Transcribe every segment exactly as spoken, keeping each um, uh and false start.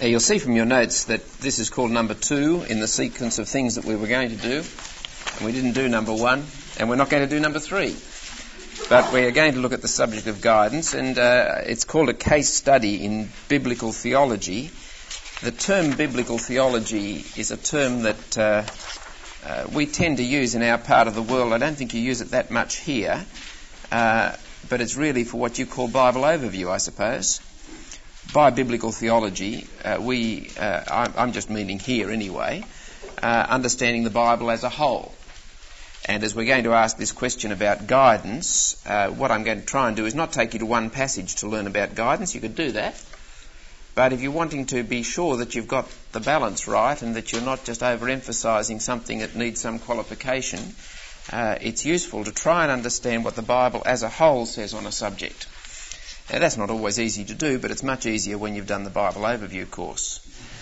Now you'll see from your notes that this is called number two in the sequence of things that we were going to do. And we didn't do number one, and we're not going to do number three. But we are going to look at the subject of guidance, and uh, it's called a case study in biblical theology. The term biblical theology is a term that uh, uh, we tend to use in our part of the world. I don't think you use it that much here, uh, but it's really for what you call Bible overview, I suppose. By biblical theology, uh, we, uh, I'm, I'm just meaning here anyway, uh, understanding the Bible as a whole. And as we're going to ask this question about guidance, uh, what I'm going to try and do is not take you to one passage to learn about guidance. You could do that. But if you're wanting to be sure that you've got the balance right and that you're not just overemphasising something that needs some qualification, uh, it's useful to try and understand what the Bible as a whole says on a subject. Now, that's not always easy to do, but it's much easier when you've done the Bible overview course.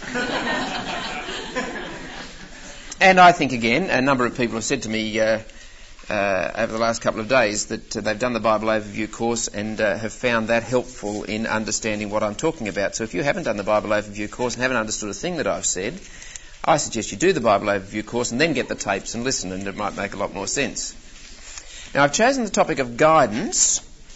And I think, again, a number of people have said to me uh, uh, over the last couple of days that uh, they've done the Bible overview course and uh, have found that helpful in understanding what I'm talking about. So if you haven't done the Bible overview course and haven't understood a thing that I've said, I suggest you do the Bible overview course and then get the tapes and listen, and it might make a lot more sense. Now, I've chosen the topic of guidance,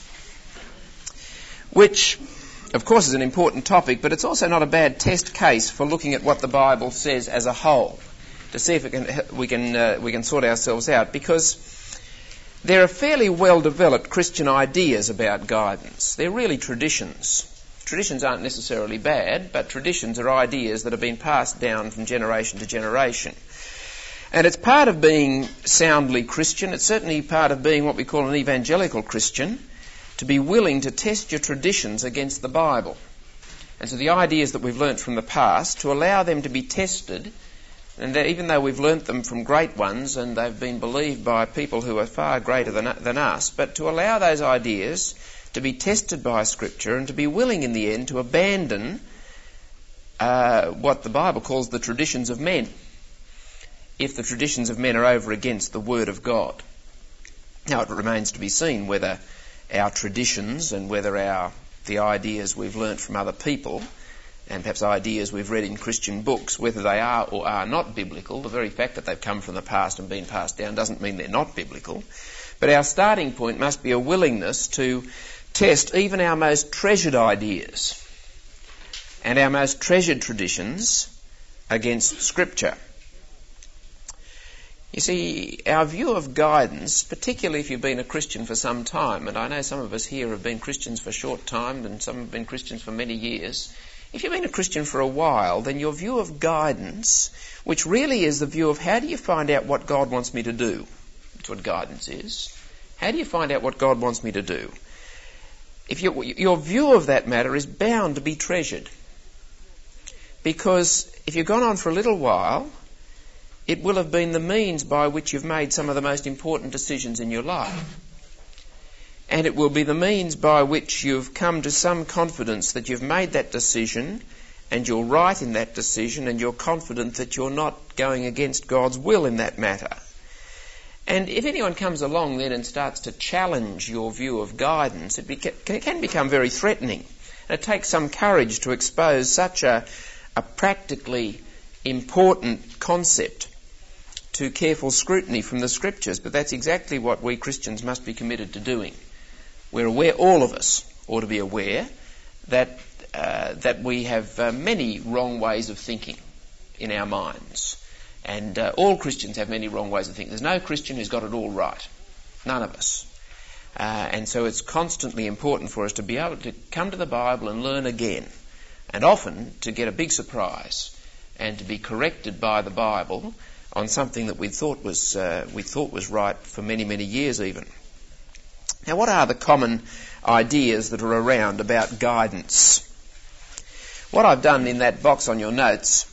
which, of course, is an important topic, but it's also not a bad test case for looking at what the Bible says as a whole, to see if it can, we can uh, we can sort ourselves out, because there are fairly well-developed Christian ideas about guidance. They're really traditions. Traditions aren't necessarily bad, but traditions are ideas that have been passed down from generation to generation. And it's part of being soundly Christian, it's certainly part of being what we call an evangelical Christian, to be willing to test your traditions against the Bible. And so the ideas that we've learnt from the past, to allow them to be tested. And even though we've learnt them from great ones and they've been believed by people who are far greater than, than us, but to allow those ideas to be tested by Scripture and to be willing in the end to abandon uh, what the Bible calls the traditions of men, if the traditions of men are over against the Word of God. Now, it remains to be seen whether our traditions and whether our the ideas we've learnt from other people and perhaps ideas we've read in Christian books, whether they are or are not biblical. The very fact that they've come from the past and been passed down doesn't mean they're not biblical. But our starting point must be a willingness to test even our most treasured ideas and our most treasured traditions against Scripture. You see, our view of guidance, particularly if you've been a Christian for some time, and I know some of us here have been Christians for a short time and some have been Christians for many years. If you've been a Christian for a while, then your view of guidance, which really is the view of how do you find out what God wants me to do? That's what guidance is. How do you find out what God wants me to do? If you, your view of that matter is bound to be treasured. Because if you've gone on for a little while, it will have been the means by which you've made some of the most important decisions in your life. And it will be the means by which you've come to some confidence that you've made that decision and you're right in that decision and you're confident that you're not going against God's will in that matter. And if anyone comes along then and starts to challenge your view of guidance, it, beca- it can become very threatening. And it takes some courage to expose such a, a practically important concept to careful scrutiny from the Scriptures. But that's exactly what we Christians must be committed to doing. We're aware, all of us ought to be aware, that uh, that we have uh, many wrong ways of thinking in our minds. And uh, all Christians have many wrong ways of thinking. There's no Christian who's got it all right. None of us. Uh, and so it's constantly important for us to be able to come to the Bible and learn again. And often to get a big surprise and to be corrected by the Bible on something that we thought was uh, we thought was right for many, many years even. Now, what are the common ideas that are around about guidance? What I've done in that box on your notes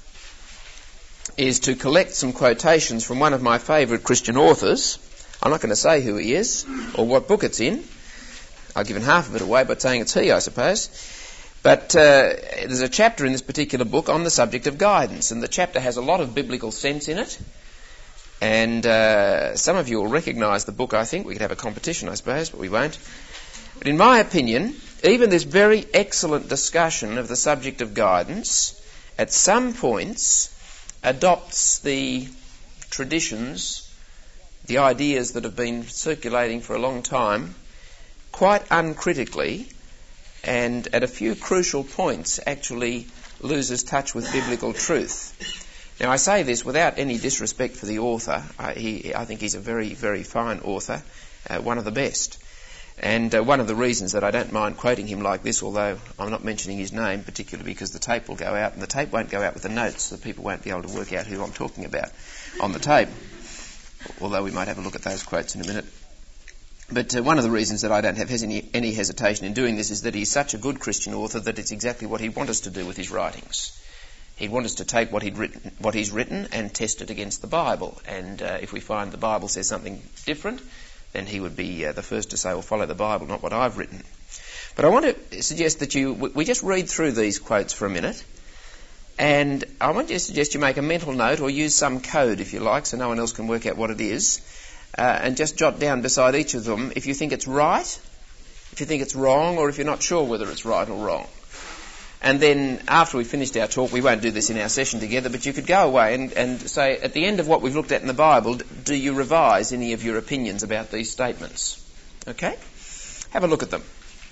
is to collect some quotations from one of my favourite Christian authors. I'm not going to say who he is or what book it's in. I've given half of it away by saying it's he, I suppose. But uh, there's a chapter in this particular book on the subject of guidance, and the chapter has a lot of biblical sense in it. And uh, some of you will recognise the book, I think. We could have a competition, I suppose, but we won't. But in my opinion, even this very excellent discussion of the subject of guidance at some points adopts the traditions, the ideas that have been circulating for a long time, quite uncritically, and at a few crucial points actually loses touch with biblical truth. Now, I say this without any disrespect for the author. I, he, I think he's a very, very fine author, uh, one of the best. And uh, one of the reasons that I don't mind quoting him like this, although I'm not mentioning his name particularly because the tape will go out, and the tape won't go out with the notes, so people won't be able to work out who I'm talking about on the tape, although we might have a look at those quotes in a minute. But uh, one of the reasons that I don't have hes- any, any hesitation in doing this is that he's such a good Christian author that it's exactly what he'd want us to do with his writings. He'd want us to take what he'd written, what he's written and test it against the Bible. And uh, if we find the Bible says something different, then he would be uh, the first to say, well, follow the Bible, not what I've written. But I want to suggest that you, we just read through these quotes for a minute, and I want to suggest you make a mental note or use some code, if you like, so no one else can work out what it is, uh, and just jot down beside each of them if you think it's right, if you think it's wrong, or if you're not sure whether it's right or wrong. And then after we've finished our talk, we won't do this in our session together, but you could go away and, and say, at the end of what we've looked at in the Bible, do you revise any of your opinions about these statements? Okay? Have a look at them.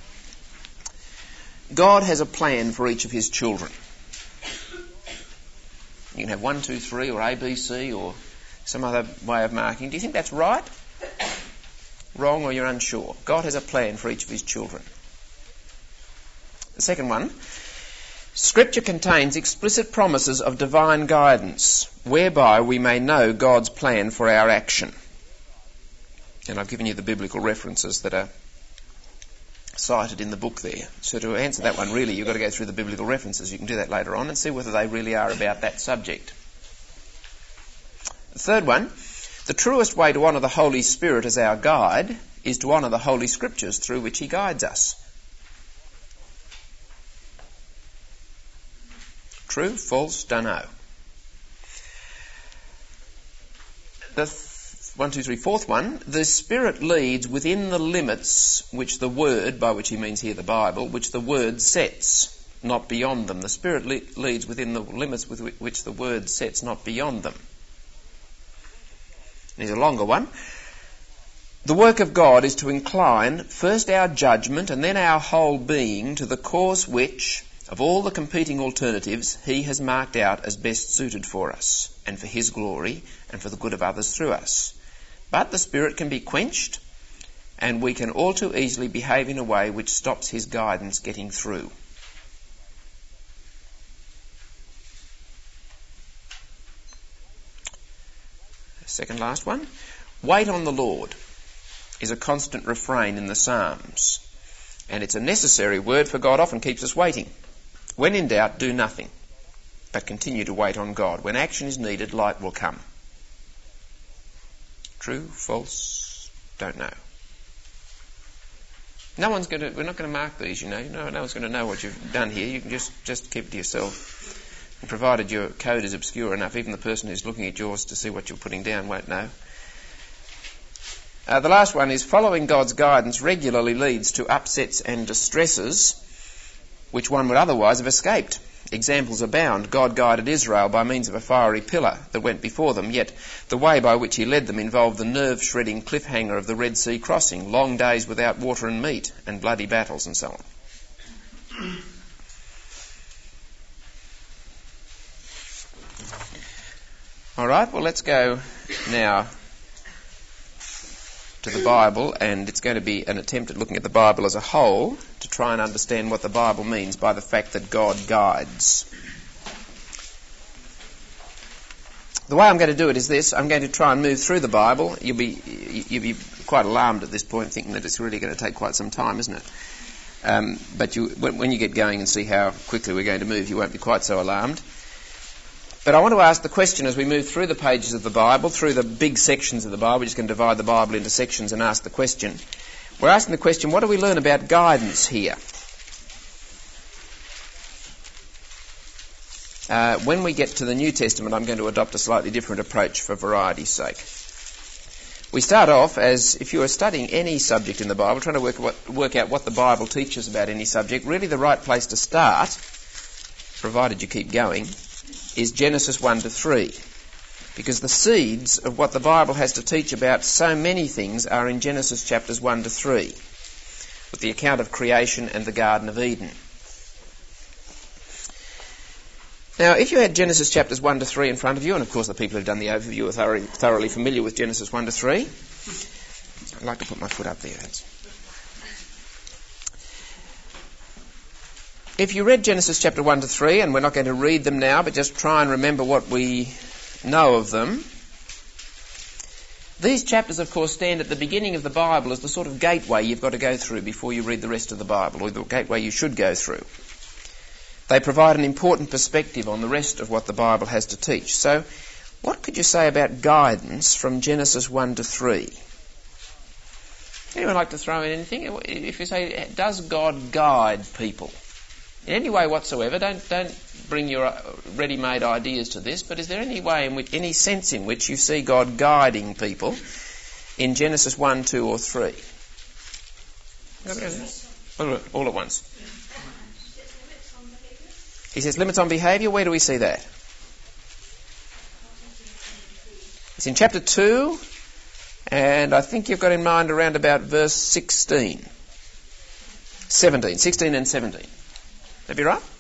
God has a plan for each of his children. You can have one, two, three, or A, B, C, or some other way of marking. Do you think that's right? Wrong, or you're unsure? God has a plan for each of his children. The second one, Scripture contains explicit promises of divine guidance, whereby we may know God's plan for our action. And I've given you the biblical references that are cited in the book there. So to answer that one, really, you've got to go through the biblical references. You can do that later on and see whether they really are about that subject. The third one, the truest way to honour the Holy Spirit as our guide is to honour the Holy Scriptures through which he guides us. True, false, don't know. The th- one, two, three, fourth one. The Spirit leads within the limits which the Word, by which he means here the Bible, which the Word sets, not beyond them. The Spirit le- leads within the limits with which the Word sets, not beyond them. Here's a longer one. The work of God is to incline first our judgment and then our whole being to the course which, of all the competing alternatives, he has marked out as best suited for us, and for his glory, and for the good of others through us. But the Spirit can be quenched, and we can all too easily behave in a way which stops his guidance getting through. Second last one. Wait on the Lord is a constant refrain in the Psalms, and it's a necessary word, for God often keeps us waiting. When in doubt, do nothing, but continue to wait on God. When action is needed, light will come. True, false, don't know. No one's going to, we're not going to mark these, you know. No, no one's going to know what you've done here. You can just, just keep it to yourself. And provided your code is obscure enough, even the person who's looking at yours to see what you're putting down won't know. Uh, the last one is, following God's guidance regularly leads to upsets and distresses which one would otherwise have escaped. Examples abound. God guided Israel by means of a fiery pillar that went before them, yet the way by which he led them involved the nerve-shredding cliffhanger of the Red Sea crossing, long days without water and meat, and bloody battles and so on. All right, well, let's go now to the Bible, and it's going to be an attempt at looking at the Bible as a whole to try and understand what the Bible means by the fact that God guides. The way I'm going to do it is this. I'm going to try and move through the Bible. You'll be you'll be quite alarmed at this point, thinking that it's really going to take quite some time, isn't it? Um, but you, when, when you get going and see how quickly we're going to move, you won't be quite so alarmed. But I want to ask the question as we move through the pages of the Bible, through the big sections of the Bible. We're just going to divide the Bible into sections and ask the question. We're asking the question, what do we learn about guidance here? Uh, when we get to the New Testament, I'm going to adopt a slightly different approach for variety's sake. We start off as, if you are studying any subject in the Bible, trying to work, what, work out what the Bible teaches about any subject, really the right place to start provided you keep going, is Genesis one to three. Because the seeds of what the Bible has to teach about so many things are in Genesis chapters one to three, with the account of creation and the Garden of Eden. Now, if you had Genesis chapters one to three in front of you, and of course the people who've done the overview are thoroughly, thoroughly familiar with Genesis one to three. I'd like to put my foot up there. That's... If you read Genesis chapter one to three, and we're not going to read them now, but just try and remember what we know of them. These chapters, of course, stand at the beginning of the Bible as the sort of gateway you've got to go through before you read the rest of the Bible, or the gateway you should go through. They provide an important perspective on the rest of what the Bible has to teach. So, what could you say about guidance from Genesis one to three? Anyone like to throw in anything? If you say, does God guide people? In any way whatsoever, don't don't bring your ready-made ideas to this, but is there any way in which, any sense in which you see God guiding people in Genesis one, two or three? All at once. He says limits on behaviour. Where do we see that? It's in chapter two, and I think you've got in mind around about verse sixteen. seventeen. sixteen and seventeen. That be right?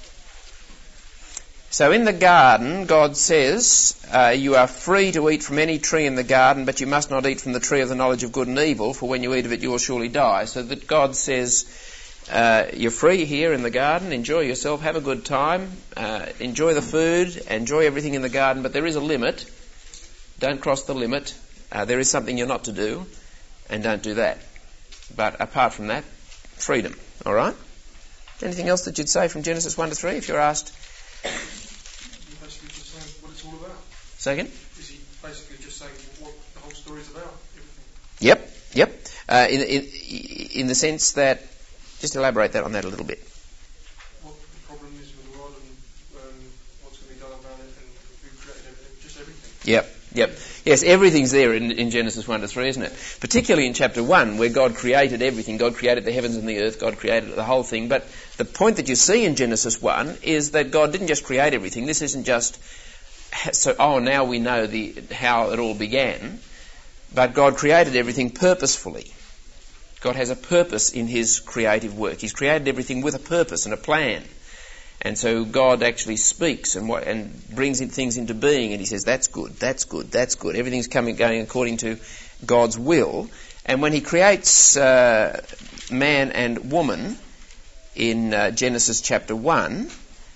So in the garden, God says, uh, you are free to eat from any tree in the garden, but you must not eat from the tree of the knowledge of good and evil, for when you eat of it you will surely die. So that God says, uh, you're free here in the garden, enjoy yourself, have a good time, uh, enjoy the food, enjoy everything in the garden, but there is a limit. Don't cross the limit. Uh, there is something you're not to do, and don't do that. But apart from that, freedom. All right? Anything else that you'd say from Genesis one to three if you're asked? He's basically just saying what it's all about. Say again? Is he basically just saying what the whole story is about? Everything? Yep, yep. Uh, in, in, in the sense that, just elaborate that on that a little bit. What the problem is with the world and um, what's going to be done about it and who created everything, just everything. Yep, yep. Yes, everything's there in, in Genesis one to three, isn't it? Particularly in chapter one, where God created everything. God created the heavens and the earth. God created the whole thing. But the point that you see in Genesis one is that God didn't just create everything. This isn't just, so, oh, now we know the how it all began. But God created everything purposefully. God has a purpose in his creative work. He's created everything with a purpose and a plan. And so God actually speaks and what, and brings in things into being, and he says, that's good, that's good, that's good. Everything's coming, going according to God's will. And when he creates uh, man and woman in uh, Genesis chapter one,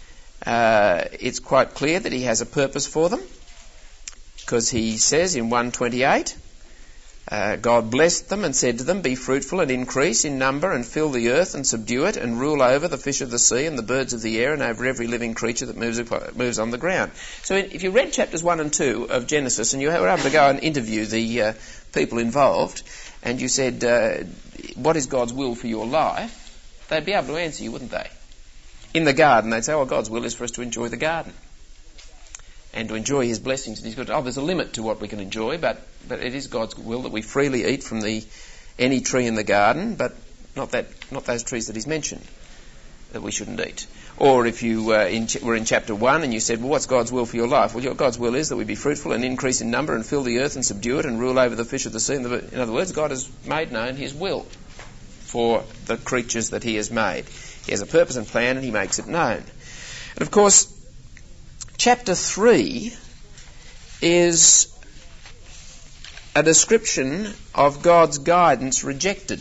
uh, it's quite clear that he has a purpose for them, because he says in one twenty-eight, Uh, God blessed them and said to them, be fruitful and increase in number and fill the earth and subdue it and rule over the fish of the sea and the birds of the air and over every living creature that moves moves on the ground. So if you read chapters one and two of Genesis and you were able to go and interview the uh, people involved and you said, uh, what is God's will for your life? They'd be able to answer you, wouldn't they? In the garden, they'd say, well, God's will is for us to enjoy the garden and to enjoy his blessings. He's got, oh, there's a limit to what we can enjoy, but, but it is God's will that we freely eat from the any tree in the garden, but not that not those trees that he's mentioned that we shouldn't eat. Or if you uh, in ch- were in chapter one and you said, well, what's God's will for your life? Well, your, God's will is that we be fruitful and increase in number and fill the earth and subdue it and rule over the fish of the sea. In, the, in other words, God has made known his will for the creatures that he has made. He has a purpose and plan and he makes it known. And of course, chapter three is a description of God's guidance rejected.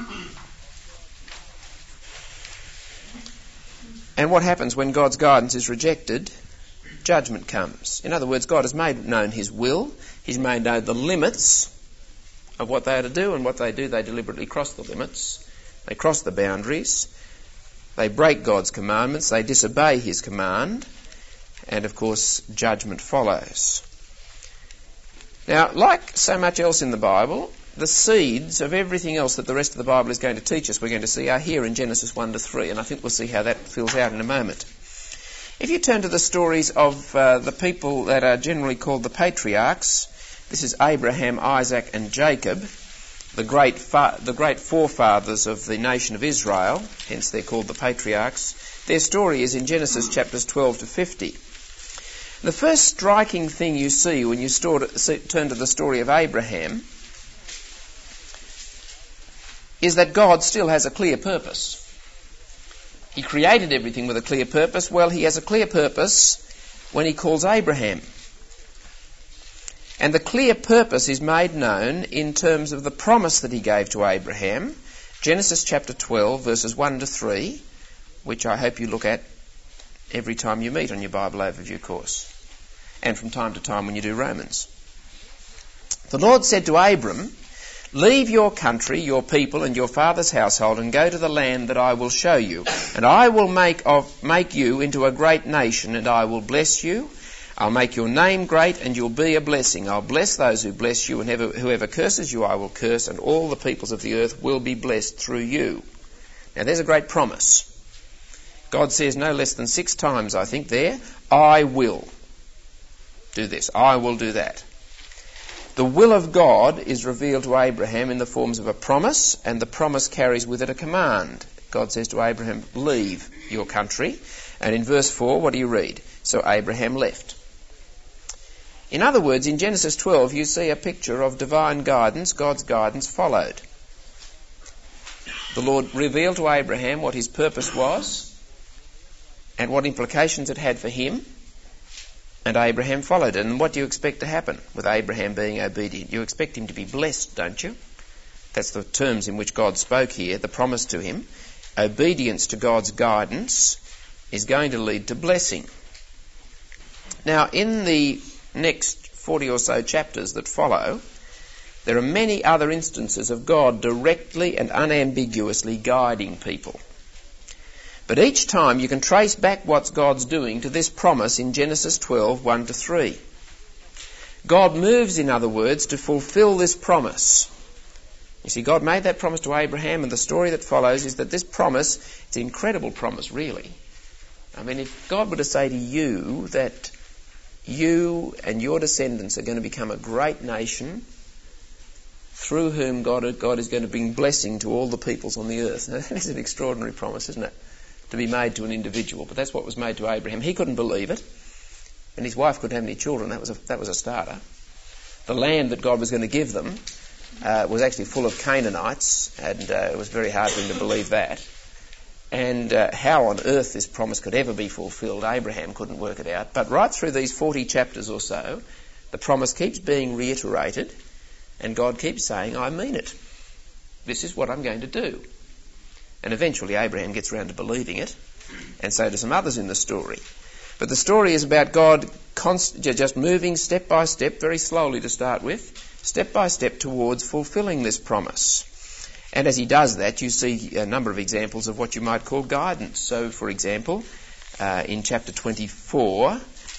And what happens when God's guidance is rejected? Judgment comes. In other words, God has made known his will. He's made known the limits of what they are to do, and what they do, they deliberately cross the limits. They cross the boundaries. They break God's commandments. They disobey his command. And, of course, judgment follows. Now, like so much else in the Bible, the seeds of everything else that the rest of the Bible is going to teach us, we're going to see, are here in Genesis one to three, and I think we'll see how that fills out in a moment. If you turn to the stories of uh, the people that are generally called the patriarchs, this is Abraham, Isaac and Jacob, the great fa- the great forefathers of the nation of Israel, hence they're called the patriarchs, their story is in Genesis chapters twelve to fifty. The first striking thing you see when you store, turn to the story of Abraham is that God still has a clear purpose. He created everything with a clear purpose. Well, he has a clear purpose when he calls Abraham. And the clear purpose is made known in terms of the promise that he gave to Abraham, Genesis chapter twelve, verses one to three, which I hope you look at every time you meet on your Bible overview course, and from time to time when you do Romans. The Lord said to Abram, "Leave your country, your people, and your father's household, and go to the land that I will show you. And I will make of make you into a great nation, and I will bless you. I'll make your name great, and you'll be a blessing. I'll bless those who bless you, and whoever, whoever curses you I will curse, and all the peoples of the earth will be blessed through you." Now there's a great promise. God says no less than six times, I think, there, I will do this, I will do that. The will of God is revealed to Abraham in the forms of a promise, and the promise carries with it a command. God says to Abraham, "Leave your country." And in verse four, what do you read? So Abraham left. In other words, in Genesis twelve, you see a picture of divine guidance. God's guidance followed. The Lord revealed to Abraham what his purpose was and what implications it had for him, and Abraham followed it. And what do you expect to happen with Abraham being obedient? You expect him to be blessed, don't you? That's the terms in which God spoke here, the promise to him. Obedience to God's guidance is going to lead to blessing. Now, in the next forty or so chapters that follow, there are many other instances of God directly and unambiguously guiding people. But each time you can trace back what God's doing to this promise in Genesis twelve, one to three. God moves, in other words, to fulfill this promise. You see, God made that promise to Abraham, and the story that follows is that this promise, it's an incredible promise, really. I mean, if God were to say to you that you and your descendants are going to become a great nation through whom God, God is going to bring blessing to all the peoples on the earth. Now, that is an extraordinary promise, isn't it? To be made to an individual. But that's what was made to Abraham. He couldn't believe it. And his wife couldn't have any children. That was a, that was a starter. The land that God was going to give them uh, was actually full of Canaanites, and uh, it was very hard for him to believe that. And uh, how on earth this promise could ever be fulfilled, Abraham couldn't work it out. But right through these forty chapters or so, the promise keeps being reiterated, and God keeps saying, I mean it. This is what I'm going to do. And eventually Abraham gets around to believing it, and so do some others in the story. But the story is about God const- just moving step by step, very slowly to start with, step by step towards fulfilling this promise. And as he does that, you see a number of examples of what you might call guidance. So, for example, uh, in chapter twenty-four,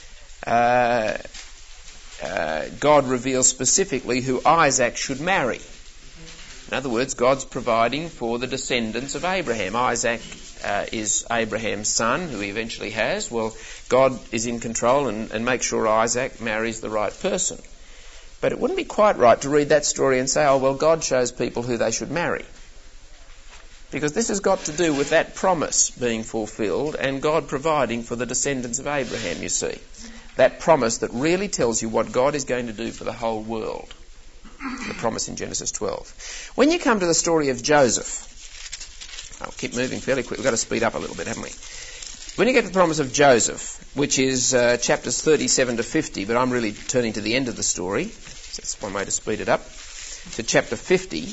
uh, uh, God reveals specifically who Isaac should marry. In other words, God's providing for the descendants of Abraham. Isaac uh, is Abraham's son, who he eventually has. Well, God is in control and, and makes sure Isaac marries the right person. But it wouldn't be quite right to read that story and say, oh, well, God shows people who they should marry. Because this has got to do with that promise being fulfilled and God providing for the descendants of Abraham, you see. That promise that really tells you what God is going to do for the whole world. The promise in Genesis twelve. When you come to the story of Joseph, I'll keep moving fairly quick. We've got to speed up a little bit, haven't we? When you get to the promise of Joseph, which is uh, chapters thirty-seven to fifty, but I'm really turning to the end of the story, so that's one way to speed it up, to chapter fifty.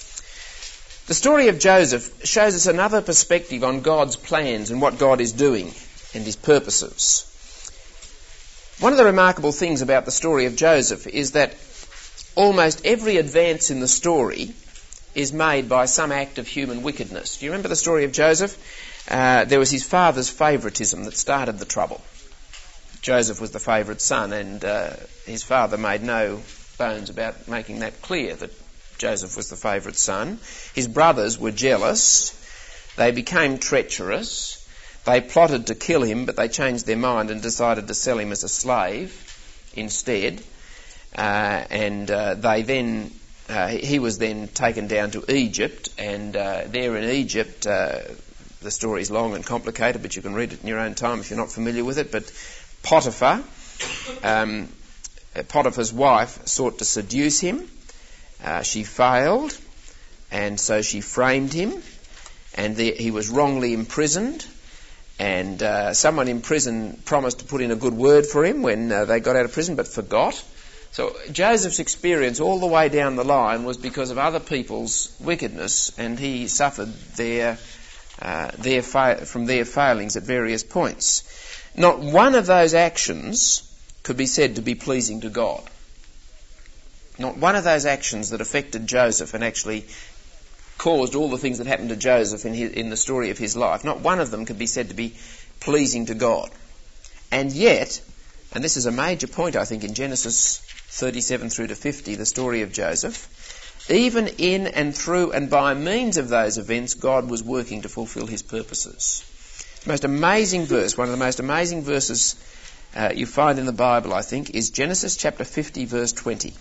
The story of Joseph shows us another perspective on God's plans and what God is doing and his purposes. One of the remarkable things about the story of Joseph is that almost every advance in the story is made by some act of human wickedness. Do you remember the story of Joseph? Uh, there was his father's favouritism that started the trouble. Joseph was the favourite son, and uh, his father made no bones about making that clear, that Joseph was the favourite son. His brothers were jealous. They became treacherous. They plotted to kill him, but they changed their mind and decided to sell him as a slave instead. Uh, and uh, they then uh, he was then taken down to Egypt, and uh, there in Egypt, uh, the story's long and complicated, but you can read it in your own time if you're not familiar with it. But Potiphar, um, Potiphar's wife, sought to seduce him. Uh, she failed, and so she framed him, and the, he was wrongly imprisoned. And uh, someone in prison promised to put in a good word for him when uh, they got out of prison, but forgot. So Joseph's experience all the way down the line was because of other people's wickedness, and he suffered their, uh, their fa- from their failings at various points. Not one of those actions could be said to be pleasing to God. Not one of those actions that affected Joseph and actually caused all the things that happened to Joseph in, his, in the story of his life, not one of them could be said to be pleasing to God. And yet, and this is a major point I think in Genesis thirty-seven through to fifty, the story of Joseph, even in and through and by means of those events, God was working to fulfill his purposes. The most amazing verse, one of the most amazing verses uh, you find in the Bible, I think, is Genesis chapter fifty, verse twenty.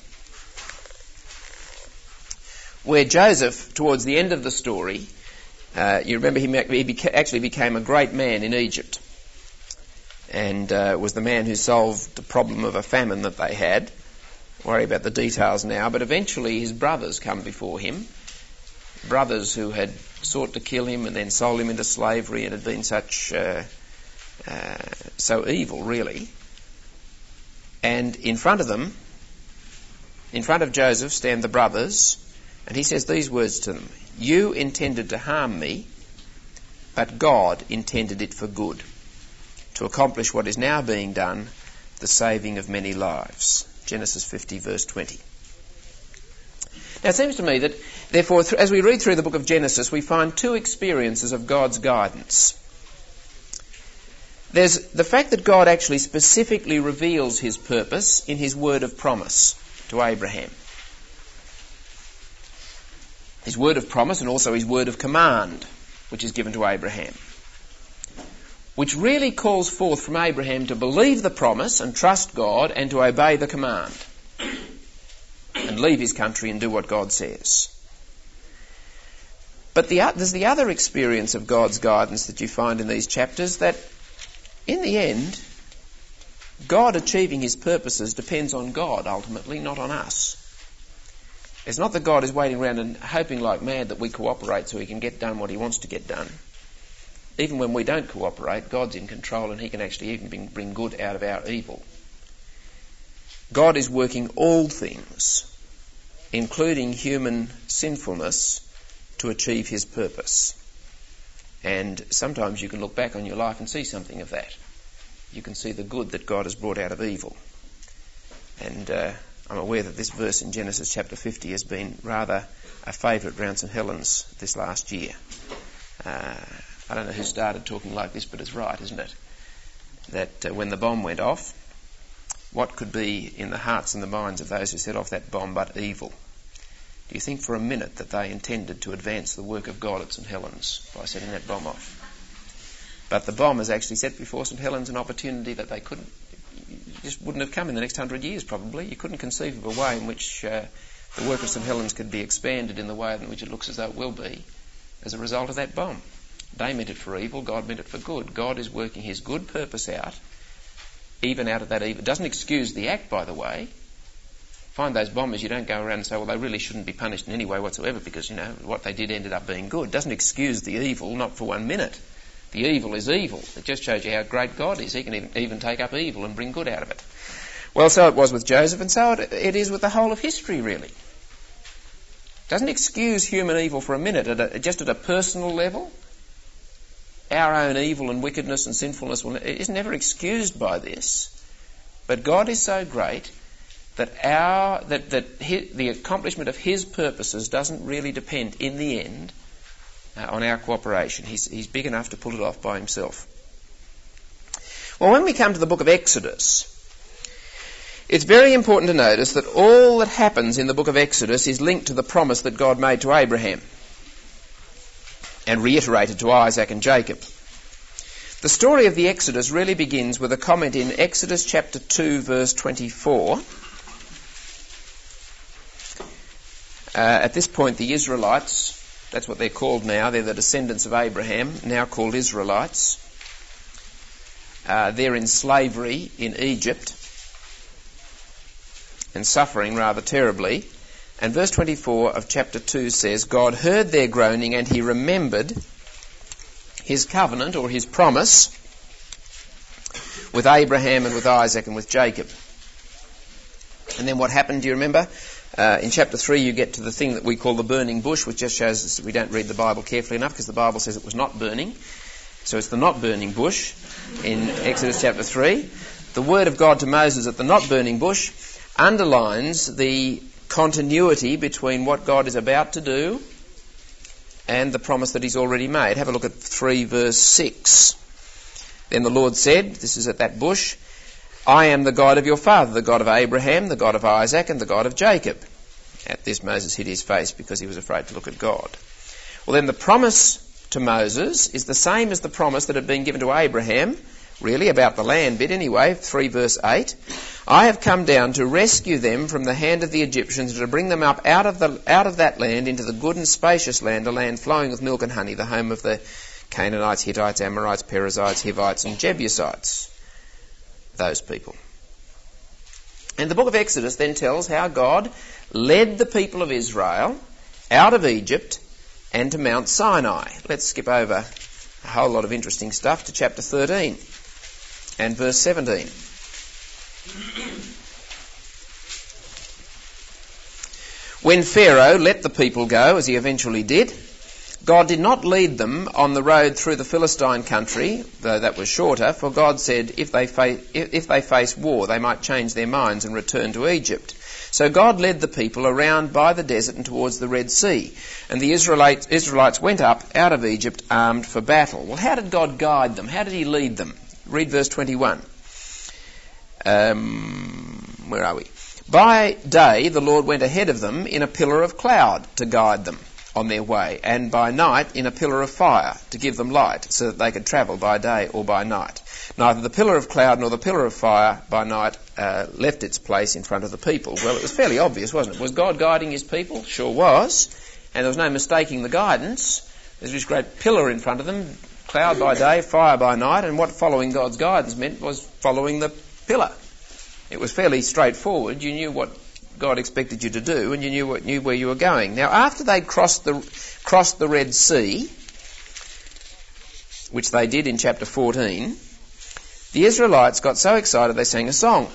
Where Joseph, towards the end of the story, uh, you remember he, he beca- actually became a great man in Egypt, and uh, was the man who solved the problem of a famine that they had. Worry about the details now, but eventually his brothers come before him, brothers who had sought to kill him and then sold him into slavery and had been such uh, uh, so evil, really. And in front of them, in front of Joseph, stand the brothers. And he says these words to them: "You intended to harm me, but God intended it for good, to accomplish what is now being done, the saving of many lives." Genesis fifty, verse twenty. Now it seems to me that, therefore, as we read through the book of Genesis, we find two experiences of God's guidance. There's the fact that God actually specifically reveals his purpose in his word of promise to Abraham. His word of promise and also his word of command, which is given to Abraham, which really calls forth from Abraham to believe the promise and trust God and to obey the command and leave his country and do what God says. But the, there's the other experience of God's guidance that you find in these chapters, that in the end, God achieving his purposes depends on God ultimately, not on us. It's not that God is waiting around and hoping like mad that we cooperate so he can get done what he wants to get done. Even when we don't cooperate, God's in control and he can actually even bring, bring good out of our evil. God is working all things, including human sinfulness, to achieve his purpose. And sometimes you can look back on your life and see something of that. You can see the good that God has brought out of evil. And uh, I'm aware that this verse in Genesis chapter fifty has been rather a favourite around St Helens this last year. Uh, I don't know who started talking like this, but it's right, isn't it? That uh, when the bomb went off, what could be in the hearts and the minds of those who set off that bomb but evil? Do you think for a minute that they intended to advance the work of God at St Helens by setting that bomb off? But the bomb has actually set before St Helens an opportunity that they couldn't, just wouldn't have come in the next hundred years probably. You couldn't conceive of a way in which uh, the work of St Helens could be expanded in the way in which it looks as though it will be as a result of that bomb. They meant it for evil, God meant it for good. God is working his good purpose out, even out of that evil. It doesn't excuse the act, by the way. Find those bombers, you don't go around and say, well, they really shouldn't be punished in any way whatsoever because, you know, what they did ended up being good. It doesn't excuse the evil, not for one minute. The evil is evil. It just shows you how great God is. He can even, even take up evil and bring good out of it. Well, so it was with Joseph, and so it, it is with the whole of history, really. It doesn't excuse human evil for a minute, at a, just at a personal level. Our own evil and wickedness and sinfulness will, is never excused by this. But God is so great that our that, that his, the accomplishment of his purposes doesn't really depend, in the end, uh, on our cooperation. He's, he's big enough to pull it off by himself. Well, when we come to the book of Exodus, it's very important to notice that all that happens in the book of Exodus is linked to the promise that God made to Abraham and reiterated to Isaac and Jacob. The story of the Exodus really begins with a comment in Exodus chapter two, verse twenty-four. at this point the Israelites, that's what they're called now, they're the descendants of Abraham, now called Israelites. Uh, they're in slavery in Egypt and suffering rather terribly. And verse twenty-four of chapter two says, God heard their groaning and he remembered his covenant or his promise with Abraham and with Isaac and with Jacob. And then what happened, do you remember? Uh, in chapter three you get to the thing that we call the burning bush, which just shows us that we don't read the Bible carefully enough, because the Bible says it was not burning. So it's the not burning bush in Exodus chapter three. The word of God to Moses at the not burning bush underlines the continuity between what God is about to do and the promise that he's already made. Have a look at three verse six. Then the Lord said, this is at that bush, I am the God of your father, the God of Abraham, the God of Isaac, and the God of Jacob. At this Moses hid his face because he was afraid to look at God. Well, then the promise to Moses is the same as the promise that had been given to Abraham, really about the land bit anyway, three verse eight. I have come down to rescue them from the hand of the Egyptians and to bring them up out of the out of that land into the good and spacious land, a land flowing with milk and honey, the home of the Canaanites, Hittites, Amorites, Perizzites, Hivites and Jebusites. Those people. And the book of Exodus then tells how God led the people of Israel out of Egypt and to Mount Sinai. Let's skip over a whole lot of interesting stuff to chapter thirteen and verse seventeen. When Pharaoh let the people go, as he eventually did, God did not lead them on the road through the Philistine country, though that was shorter, for God said if they, fa- if they face war, they might change their minds and return to Egypt. So God led the people around by the desert and towards the Red Sea. And the Israelites, Israelites went up out of Egypt armed for battle. Well, how did God guide them? How did he lead them? Read verse twenty-one. Um, where are we? By day the Lord went ahead of them in a pillar of cloud to guide them on their way, and by night in a pillar of fire to give them light, so that they could travel by day or by night. Neither the pillar of cloud nor the pillar of fire by night uh, left its place in front of the people. Well, it was fairly obvious, wasn't it? Was God guiding his people? Sure was. And there was no mistaking the guidance. There's this great pillar in front of them, cloud by day, fire by night, and what following God's guidance meant was following the pillar. It was fairly straightforward. You knew what God expected you to do, and you knew what, knew where you were going. Now, after they crossed the crossed the Red Sea, which they did in chapter fourteen, the Israelites got so excited they sang a song.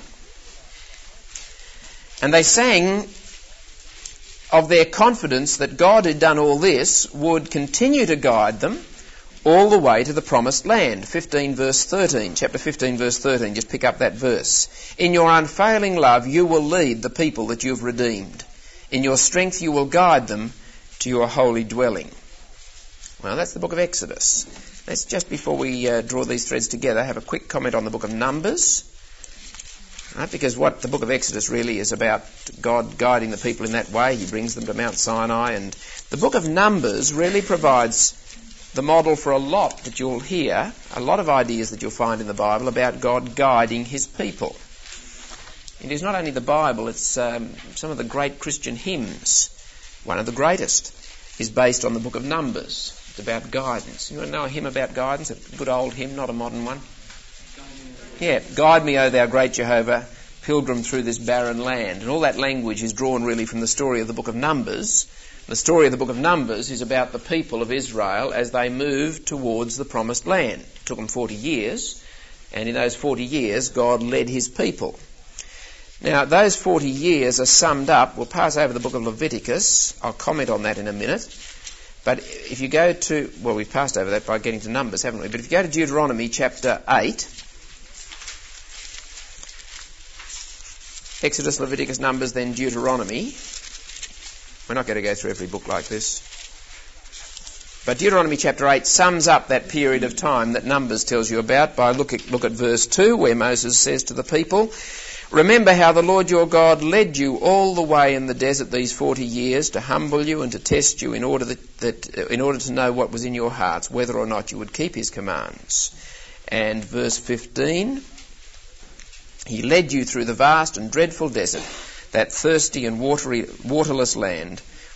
And they sang of their confidence that God had done all this, would continue to guide them all the way to the promised land. fifteen verse thirteen, chapter fifteen verse thirteen, just pick up that verse. In your unfailing love you will lead the people that you've redeemed. In your strength you will guide them to your holy dwelling. Well, that's the book of Exodus. Let's, just before we uh, draw these threads together, have a quick comment on the book of Numbers. Right, because what the book of Exodus really is about, God guiding the people in that way. He brings them to Mount Sinai, and the book of Numbers really provides the model for a lot that you'll hear, a lot of ideas that you'll find in the Bible about God guiding his people. It is not only the Bible, it's um, some of the great Christian hymns. One of the greatest is based on the book of Numbers. It's about guidance. You want to know a hymn about guidance? A good old hymn, not a modern one? Yeah, guide me, O thou great Jehovah, pilgrim through this barren land. And all that language is drawn really from the story of the book of Numbers. The story of the book of Numbers is about the people of Israel as they moved towards the promised land. It took them forty years, and in those forty years God led his people. Now, those forty years are summed up. We'll pass over the book of Leviticus. I'll comment on that in a minute. But if you go to, well, we've passed over that by getting to Numbers, haven't we? But if you go to Deuteronomy chapter eight, Exodus, Leviticus, Numbers, then Deuteronomy. We're not going to go through every book like this. But Deuteronomy chapter eight sums up that period of time that Numbers tells you about by look at, look at verse two, where Moses says to the people, remember how the Lord your God led you all the way in the desert these forty years to humble you and to test you in order that, that in order to know what was in your hearts, whether or not you would keep his commands. And verse fifteen, he led you through the vast and dreadful desert, that thirsty and watery, waterless land,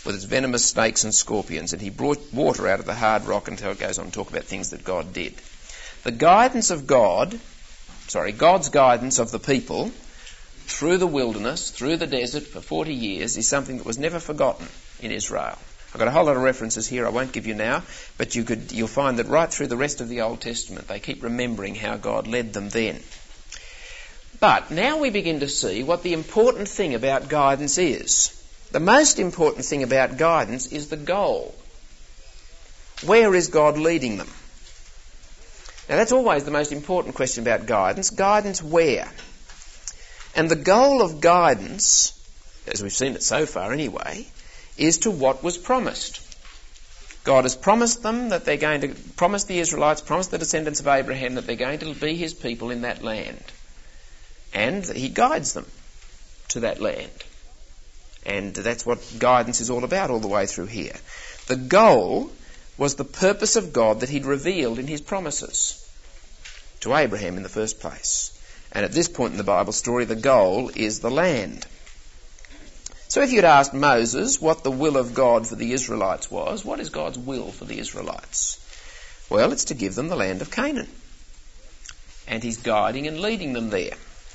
with its venomous snakes and scorpions, and he brought water out of the hard rock, until it goes on to talk about things that God did. The guidance of God, sorry, God's guidance of the people through the wilderness, through the desert for forty years is something that was never forgotten in Israel. I've got a whole lot of references here I won't give you now, but you could, you'll find that right through the rest of the Old Testament they keep remembering how God led them then. But now we begin to see what the important thing about guidance is. The most important thing about guidance is the goal. Where is God leading them? Now that's always the most important question about guidance. Guidance where? And the goal of guidance, as we've seen it so far anyway, is to what was promised. God has promised them that they're going to, promise the Israelites, promise the descendants of Abraham that they're going to be his people in that land. And he guides them to that land. And that's what guidance is all about all the way through here. The goal was the purpose of God that he'd revealed in his promises to Abraham in the first place. And at this point in the Bible story, the goal is the land. So if you'd asked Moses what the will of God for the Israelites was, what is God's will for the Israelites? Well, it's to give them the land of Canaan. And he's guiding and leading them there.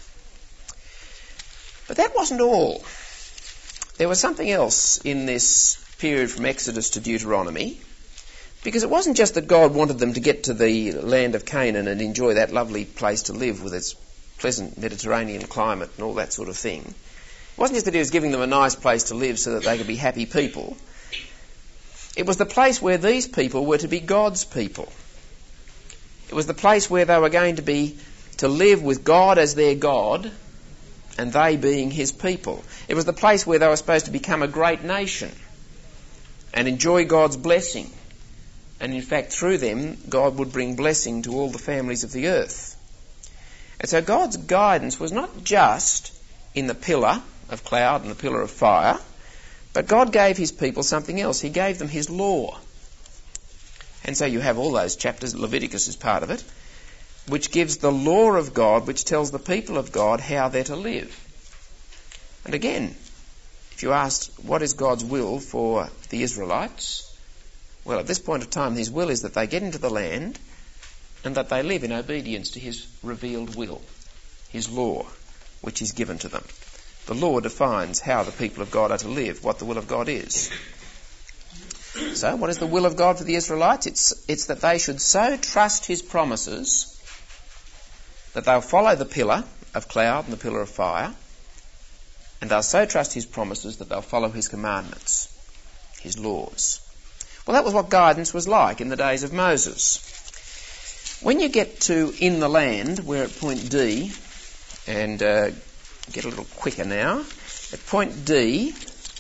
But that wasn't all. There was something else in this period from Exodus to Deuteronomy, because it wasn't just that God wanted them to get to the land of Canaan and enjoy that lovely place to live with its pleasant Mediterranean climate and all that sort of thing. It wasn't just that he was giving them a nice place to live so that they could be happy people. It was the place where these people were to be God's people. It was the place where they were going to be to live with God as their God and they being his people. It was the place where they were supposed to become a great nation and enjoy God's blessing. And in fact, through them, God would bring blessing to all the families of the earth. And so God's guidance was not just in the pillar of cloud and the pillar of fire, but God gave his people something else. He gave them his law. And so you have all those chapters, Leviticus is part of it, which gives the law of God, which tells the people of God how they're to live. And again, if you asked what is God's will for the Israelites, well, at this point of time, his will is that they get into the land and that they live in obedience to his revealed will, his law, which is given to them. The law defines how the people of God are to live, what the will of God is. So, what is the will of God for the Israelites? It's, it's that they should so trust his promises that they'll follow the pillar of cloud and the pillar of fire, and they'll so trust his promises that they'll follow his commandments, his laws. Well, that was what guidance was like in the days of Moses. When you get to in the land, we're at point D, and uh, get a little quicker now. At point D,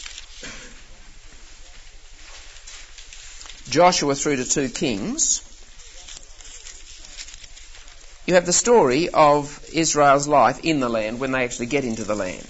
Joshua through to two Kings, you have the story of Israel's life in the land when they actually get into the land.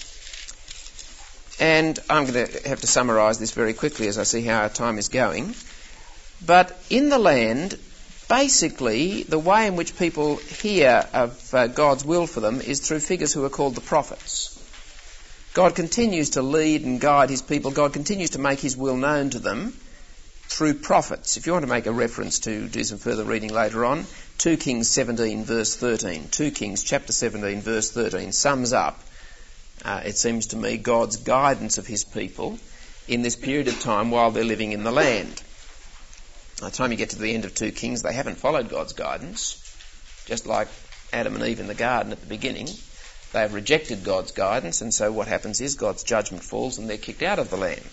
And I'm going to have to summarise this very quickly as I see how our time is going. But in the land, basically, the way in which people hear of uh, God's will for them is through figures who are called the prophets. God continues to lead and guide his people. God continues to make his will known to them through prophets. If you want to make a reference to do some further reading later on, two Kings seventeen verse thirteen. two Kings chapter seventeen verse thirteen sums up, uh, it seems to me, God's guidance of his people in this period of time while they're living in the land. By the time you get to the end of two Kings, they haven't followed God's guidance, just like Adam and Eve in the garden at the beginning. They have rejected God's guidance, and so what happens is God's judgment falls and they're kicked out of the land.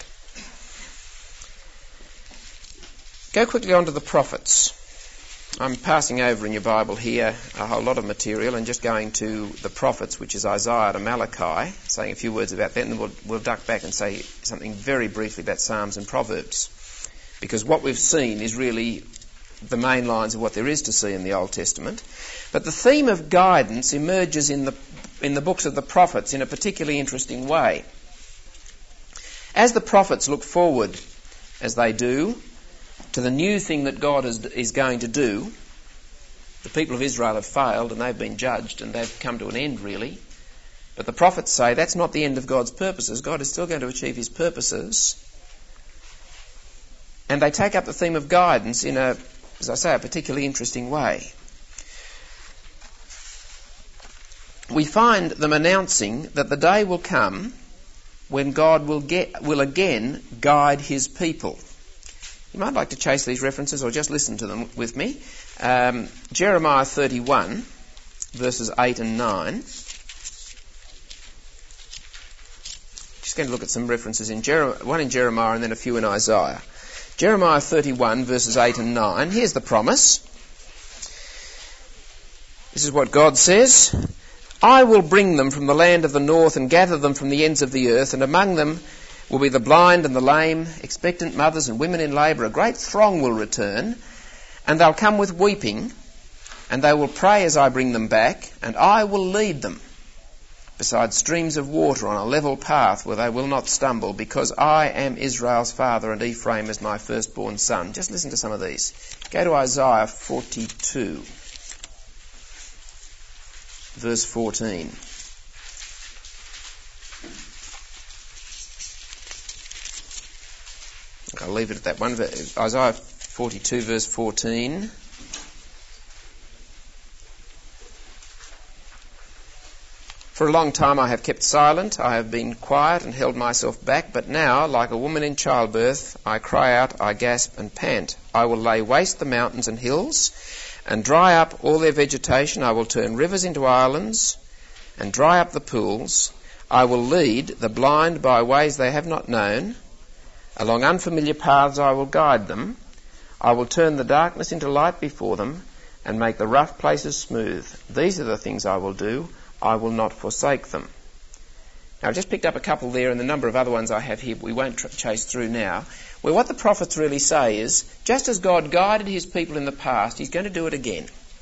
Go quickly on to the prophets. I'm passing over in your Bible here a whole lot of material and just going to the prophets, which is Isaiah to Malachi, saying a few words about that, and then we'll, we'll duck back and say something very briefly about Psalms and Proverbs. Because what we've seen is really the main lines of what there is to see in the Old Testament. But the theme of guidance emerges in the in the books of the prophets in a particularly interesting way. As the prophets look forward, as they do, to the new thing that God is, is going to do, the people of Israel have failed and they've been judged and they've come to an end really. But the prophets say that's not the end of God's purposes. God is still going to achieve his purposes. And they take up the theme of guidance in a, as I say, a particularly interesting way. We find them announcing that the day will come when God will get, will again guide his people. You might like to chase these references or just listen to them with me. Um, Jeremiah thirty-one, verses eight and nine. Just going to look at some references in Jer- one in Jeremiah and then a few in Isaiah. Jeremiah thirty-one, verses eight and nine. Here's the promise. This is what God says. I will bring them from the land of the north and gather them from the ends of the earth, and among them will be the blind and the lame, expectant mothers and women in labour. A great throng will return, and they'll come with weeping, and they will pray as I bring them back, and I will lead them beside streams of water on a level path where they will not stumble, because I am Israel's father and Ephraim is my firstborn son. Just listen to some of these. Go to Isaiah forty-two. Verse fourteen. I'll leave it at that one. Isaiah forty-two, verse fourteen. For a long time I have kept silent, I have been quiet and held myself back, but now, like a woman in childbirth, I cry out, I gasp and pant. I will lay waste the mountains and hills, and dry up all their vegetation. I will turn rivers into islands and dry up the pools. I will lead the blind by ways they have not known. Along unfamiliar paths I will guide them. I will turn the darkness into light before them and make the rough places smooth. These are the things I will do. I will not forsake them. Now, I've just picked up a couple there and the number of other ones I have here, but we won't tr- chase through now, where what the prophets really say is, just as God guided his people in the past, he's going to do it again.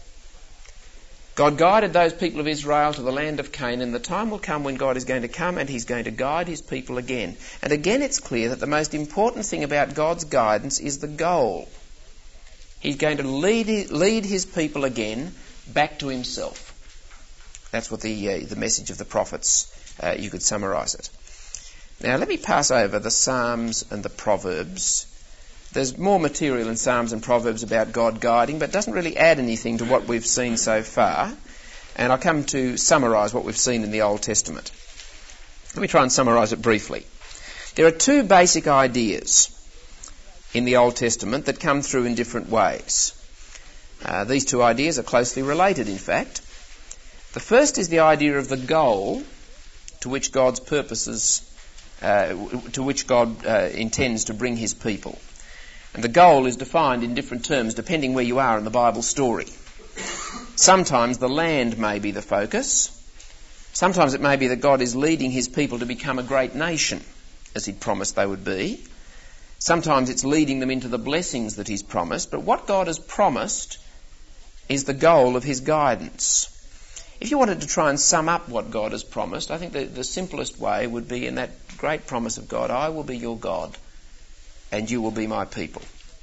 God guided those people of Israel to the land of Canaan. The time will come when God is going to come and he's going to guide his people again. And again it's clear that the most important thing about God's guidance is the goal. He's going to lead, lead his people again back to himself. That's what the uh, the message of the prophets, uh, you could summarise it. Now let me pass over the Psalms and the Proverbs. There's more material in Psalms and Proverbs about God guiding, but it doesn't really add anything to what we've seen so far. And I'll come to summarise what we've seen in the Old Testament. Let me try and summarise it briefly. There are two basic ideas in the Old Testament that come through in different ways. Uh, these two ideas are closely related, in fact. The first is the idea of the goal to which God's purposes, uh, to which God uh, intends to bring his people. And the goal is defined in different terms depending where you are in the Bible story. Sometimes the land may be the focus. Sometimes it may be that God is leading his people to become a great nation, as he'd promised they would be. Sometimes it's leading them into the blessings that he's promised. But what God has promised is the goal of his guidance. If you wanted to try and sum up what God has promised, I think the, the simplest way would be in that great promise of God, I will be your God and you will be my people.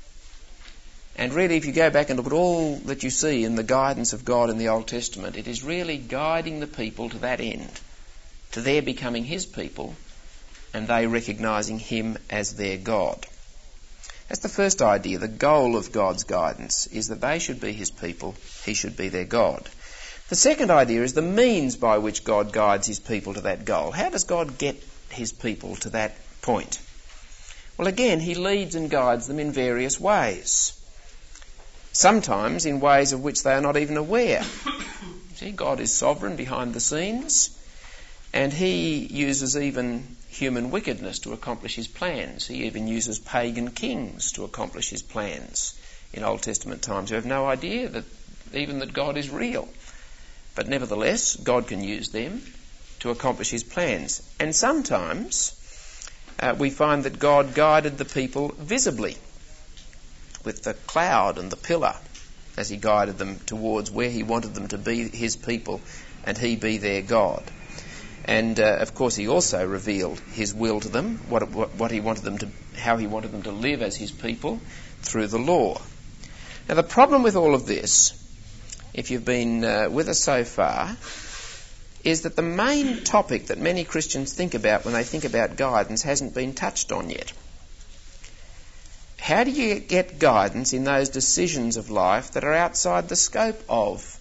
And really, if you go back and look at all that you see in the guidance of God in the Old Testament, it is really guiding the people to that end, to their becoming his people and they recognising him as their God. That's the first idea. The goal of God's guidance is that they should be his people, he should be their God. The second idea is the means by which God guides his people to that goal. How does God get his people to that point? Well, again, he leads and guides them in various ways. Sometimes in ways of which they are not even aware. See, God is sovereign behind the scenes, and he uses even human wickedness to accomplish his plans. He even uses pagan kings to accomplish his plans in Old Testament times who have no idea that even that God is real. But nevertheless, God can use them to accomplish his plans. And sometimes uh, we find that God guided the people visibly with the cloud and the pillar as he guided them towards where he wanted them to be his people and he be their God. And uh, of course he also revealed his will to them, what, what, what he wanted them to, how he wanted them to live as his people through the law. Now the problem with all of this, if you've been uh, with us so far, is that the main topic that many Christians think about when they think about guidance hasn't been touched on yet. how do you get guidance in those decisions of life that are outside the scope of?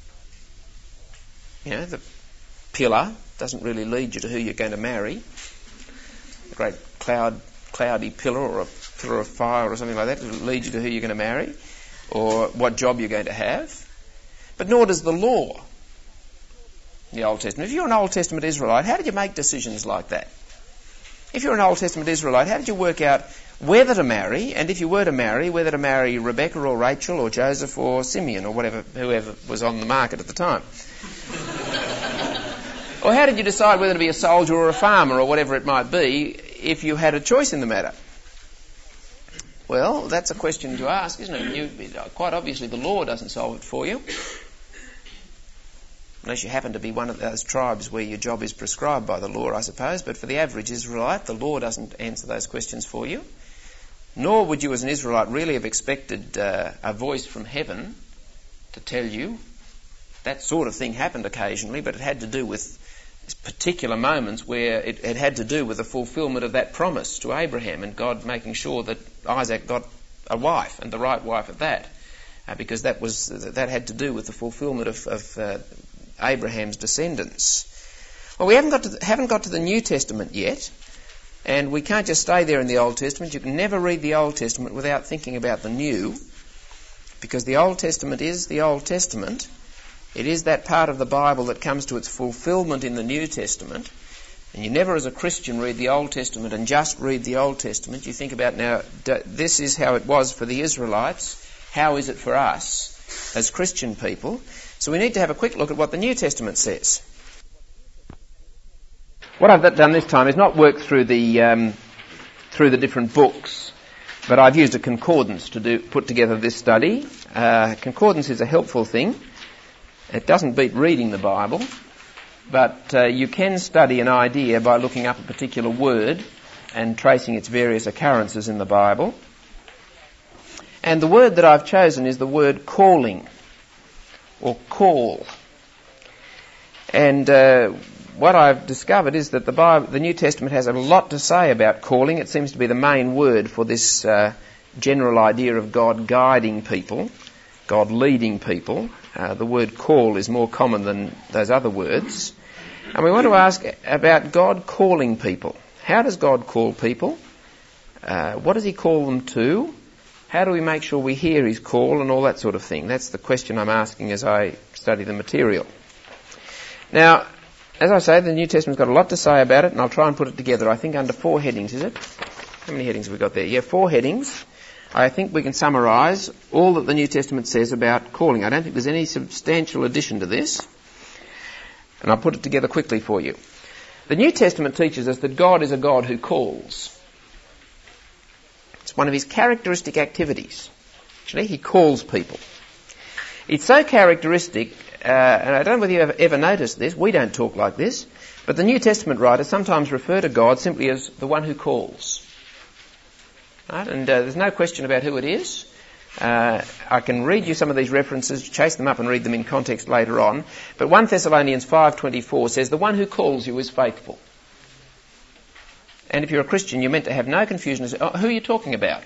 You know, the pillar doesn't really lead you to who you're going to marry. A great cloud, cloudy pillar or a pillar of fire or something like that will lead you to who you're going to marry or what job you're going to have. But nor does the law. The Old Testament. If you're an Old Testament Israelite, how did you make decisions like that? If you're an Old Testament Israelite, how did you work out whether to marry, and if you were to marry, whether to marry Rebecca or Rachel or Joseph or Simeon or whatever, whoever was on the market at the time? Or how did you decide whether to be a soldier or a farmer or whatever it might be if you had a choice in the matter? Well, that's a question to ask, isn't it? You, quite obviously the law doesn't solve it for you. Unless you happen to be one of those tribes where your job is prescribed by the law, I suppose. But for the average Israelite, the law doesn't answer those questions for you. Nor would you as an Israelite really have expected uh, a voice from heaven to tell you. That sort of thing happened occasionally, but it had to do with particular moments where it, it had to do with the fulfilment of that promise to Abraham and God making sure that Isaac got a wife, and the right wife at that. Uh, because that was that had to do with the fulfilment of, of uh, Abraham's descendants. Well, we haven't got to the, haven't got to the New Testament yet, and we can't just stay there in the Old Testament. You can never read the Old Testament without thinking about the New, because the Old Testament is the Old Testament. It is that part of the Bible that comes to its fulfilment in the New Testament. And you never as a Christian read the Old Testament and just read the Old Testament. You think about, now, this is how it was for the Israelites. How is it for us as Christian people? So we need to have a quick look at what the New Testament says. What I've done this time is not work through the um, through the different books, but I've used a concordance to do put together this study. Uh, concordance is a helpful thing. It doesn't beat reading the Bible, but uh, you can study an idea by looking up a particular word and tracing its various occurrences in the Bible. And the word that I've chosen is the word calling, or call. And uh, what I've discovered is that the Bible, the New Testament has a lot to say about calling. It seems to be the main word for this uh, general idea of God guiding people, God leading people. Uh, the word call is more common than those other words. And we want to ask about God calling people. How does God call people? Uh, what does he call them to? How do we make sure we hear his call and all that sort of thing? That's the question I'm asking as I study the material. Now, as I say, the New Testament's got a lot to say about it, and I'll try and put it together, I think, under four headings, is it? How many headings have we got there? Yeah, four headings. I think we can summarise all that the New Testament says about calling. I don't think there's any substantial addition to this. And I'll put it together quickly for you. The New Testament teaches us that God is a God who calls. It's one of his characteristic activities. Actually, he calls people. It's so characteristic, uh, and I don't know whether you've ever, ever noticed this, we don't talk like this, but the New Testament writers sometimes refer to God simply as the one who calls. Right? And uh, there's no question about who it is. Uh, I can read you some of these references, chase them up and read them in context later on. But First Thessalonians five twenty-four says, the one who calls you is faithful. And if you're a Christian, you're meant to have no confusion as to oh, who are you talking about.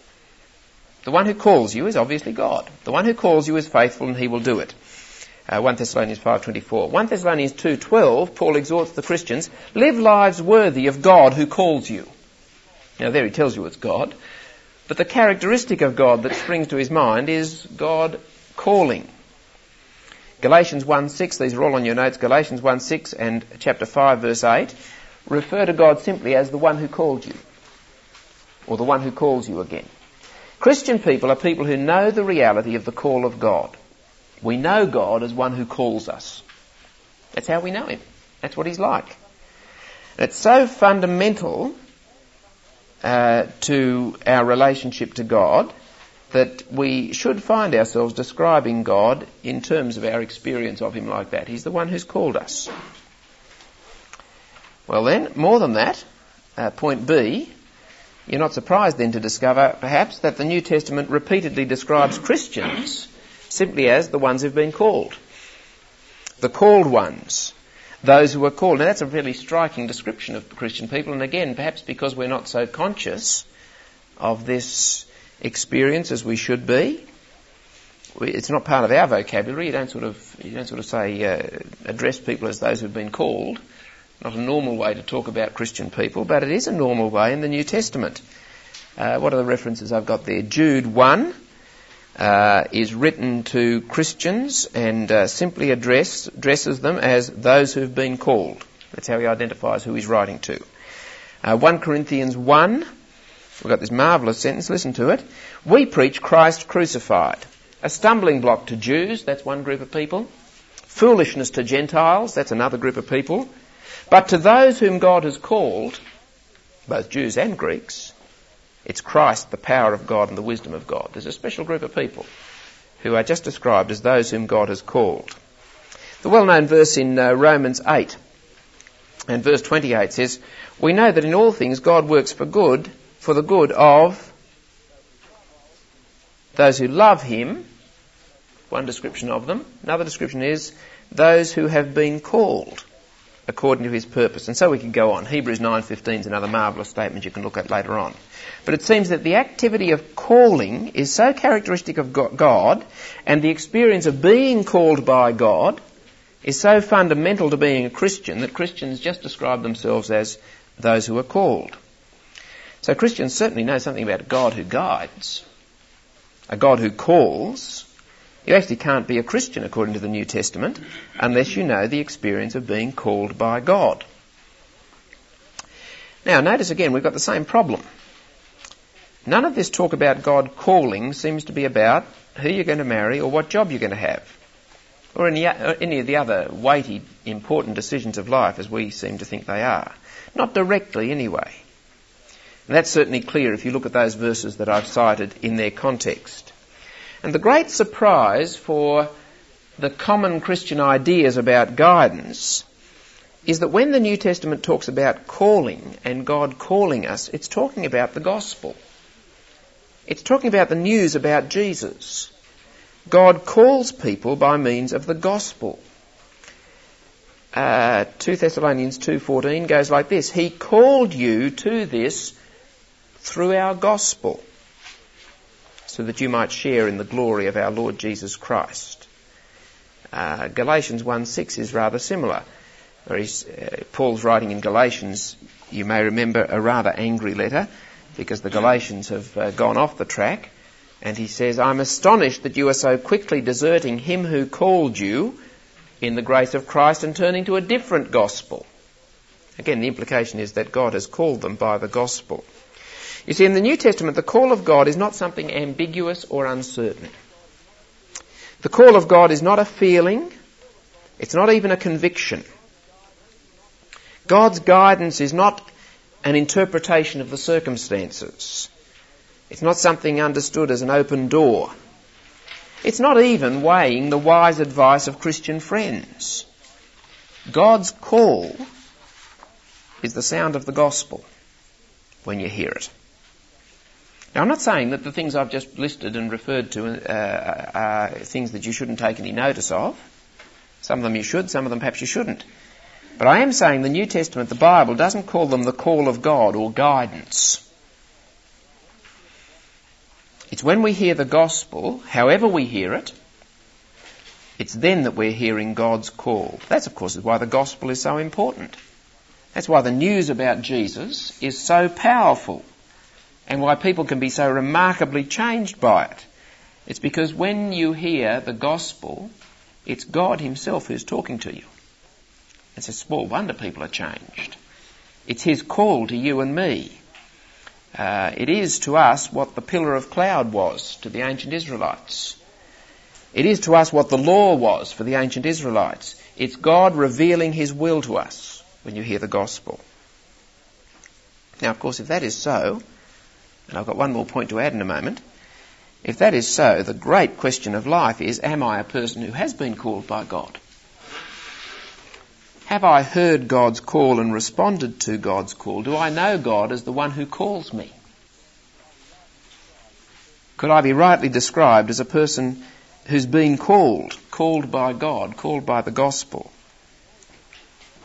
The one who calls you is obviously God. The one who calls you is faithful and he will do it. Uh, First Thessalonians five twenty-four. First Thessalonians two twelve, Paul exhorts the Christians, live lives worthy of God who calls you. Now there he tells you it's God. But the characteristic of God that springs to his mind is God calling. Galatians one six, these are all on your notes, Galatians one six and chapter five verse eight, refer to God simply as the one who called you, or the one who calls you again. Christian people are people who know the reality of the call of God. We know God as one who calls us. That's how we know him. That's what he's like. And it's so fundamental uh, to our relationship to God that we should find ourselves describing God in terms of our experience of him like that. He's the one who's called us. Well then, more than that, uh, point B, you're not surprised then to discover, perhaps, that the New Testament repeatedly describes Christians simply as the ones who've been called. The called ones. Those who are called. Now that's a really striking description of Christian people, and again, perhaps because we're not so conscious of this experience as we should be. We, it's not part of our vocabulary. You don't sort of you don't sort of say uh, address people as those who've been called. Not a normal way to talk about Christian people, but it is a normal way in the New Testament. Uh, what are the references I've got there? Jude one uh, is written to Christians and uh, simply address, addresses them as those who've been called. That's how he identifies who he's writing to. Uh, First Corinthians one, we've got this marvellous sentence, listen to it. We preach Christ crucified. A stumbling block to Jews, that's one group of people. Foolishness to Gentiles, that's another group of people. But to those whom God has called, both Jews and Greeks, it's Christ, the power of God and the wisdom of God. There's a special group of people who are just described as those whom God has called. The well-known verse in uh, Romans eight and verse twenty-eight says, we know that in all things God works for good, for the good of those who love him. One description of them. Another description is those who have been called according to his purpose. And so we can go on. Hebrews nine fifteen is another marvellous statement you can look at later on. But it seems that the activity of calling is so characteristic of God, and the experience of being called by God is so fundamental to being a Christian that Christians just describe themselves as those who are called. So Christians certainly know something about a God who guides, a God who calls. You actually can't be a Christian according to the New Testament unless you know the experience of being called by God. Now, notice again, we've got the same problem. None of this talk about God calling seems to be about who you're going to marry or what job you're going to have, or any, any of the other weighty, important decisions of life as we seem to think they are. Not directly, anyway. And that's certainly clear if you look at those verses that I've cited in their context. And the great surprise for the common Christian ideas about guidance is that when the New Testament talks about calling and God calling us, it's talking about the gospel. It's talking about the news about Jesus. God calls people by means of the gospel. Uh, two Thessalonians two fourteen goes like this. He called you to this through our gospel, so that you might share in the glory of our Lord Jesus Christ. Uh, Galatians one six is rather similar. Where he's, uh, Paul's writing in Galatians, you may remember, a rather angry letter, because the Galatians have uh, gone off the track, and he says, I'm astonished that you are so quickly deserting him who called you in the grace of Christ and turning to a different gospel. Again, the implication is that God has called them by the gospel. You see, in the New Testament, the call of God is not something ambiguous or uncertain. The call of God is not a feeling. It's not even a conviction. God's guidance is not an interpretation of the circumstances. It's not something understood as an open door. It's not even weighing the wise advice of Christian friends. God's call is the sound of the gospel when you hear it. Now, I'm not saying that the things I've just listed and referred to uh, are things that you shouldn't take any notice of. Some of them you should, some of them perhaps you shouldn't. But I am saying the New Testament, the Bible, doesn't call them the call of God or guidance. It's when we hear the gospel, however we hear it, it's then that we're hearing God's call. That's, of course, why the gospel is so important. That's why the news about Jesus is so powerful, and why people can be so remarkably changed by it. It's because when you hear the gospel, it's God himself who's talking to you. It's a small wonder people are changed. It's his call to you and me. Uh, it is to us what the pillar of cloud was to the ancient Israelites. It is to us what the law was for the ancient Israelites. It's God revealing his will to us when you hear the gospel. Now, of course, if that is so, and I've got one more point to add in a moment, if that is so, the great question of life is, am I a person who has been called by God? Have I heard God's call and responded to God's call? Do I know God as the one who calls me? Could I be rightly described as a person who's been called, called by God, called by the gospel?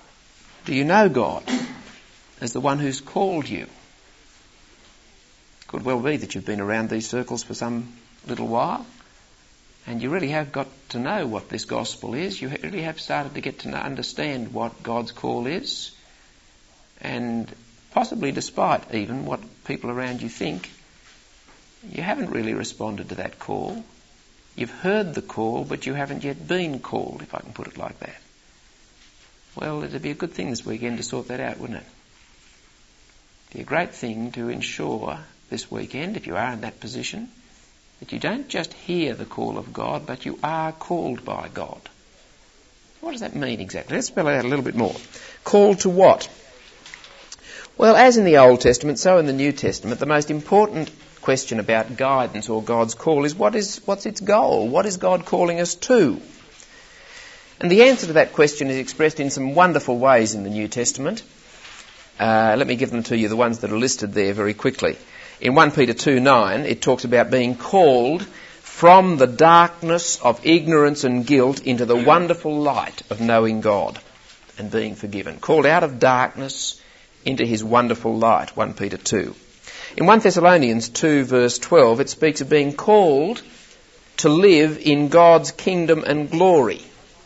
Do you know God as the one who's called you? Of Could well be that you've been around these circles for some little while, and you really have got to know what this gospel is. You really have started to get to understand what God's call is, and possibly despite even what people around you think, you haven't really responded to that call. You've heard the call, but you haven't yet been called, if I can put it like that. Well, it'd be a good thing this weekend to sort that out, wouldn't it? It'd be a great thing to ensure this weekend, if you are in that position, that you don't just hear the call of God, but you are called by God. What does that mean exactly? Let's spell it out a little bit more. Called to what? Well, as in the Old Testament, so in the New Testament, the most important question about guidance or God's call is what is what's its goal? What is God calling us to? And the answer to that question is expressed in some wonderful ways in the New Testament. Uh, let me give them to you, the ones that are listed there, very quickly. In First Peter two nine, it talks about being called from the darkness of ignorance and guilt into the wonderful light of knowing God and being forgiven. Called out of darkness into his wonderful light, First Peter two. In First Thessalonians two verse twelve, it speaks of being called to live in God's kingdom and glory.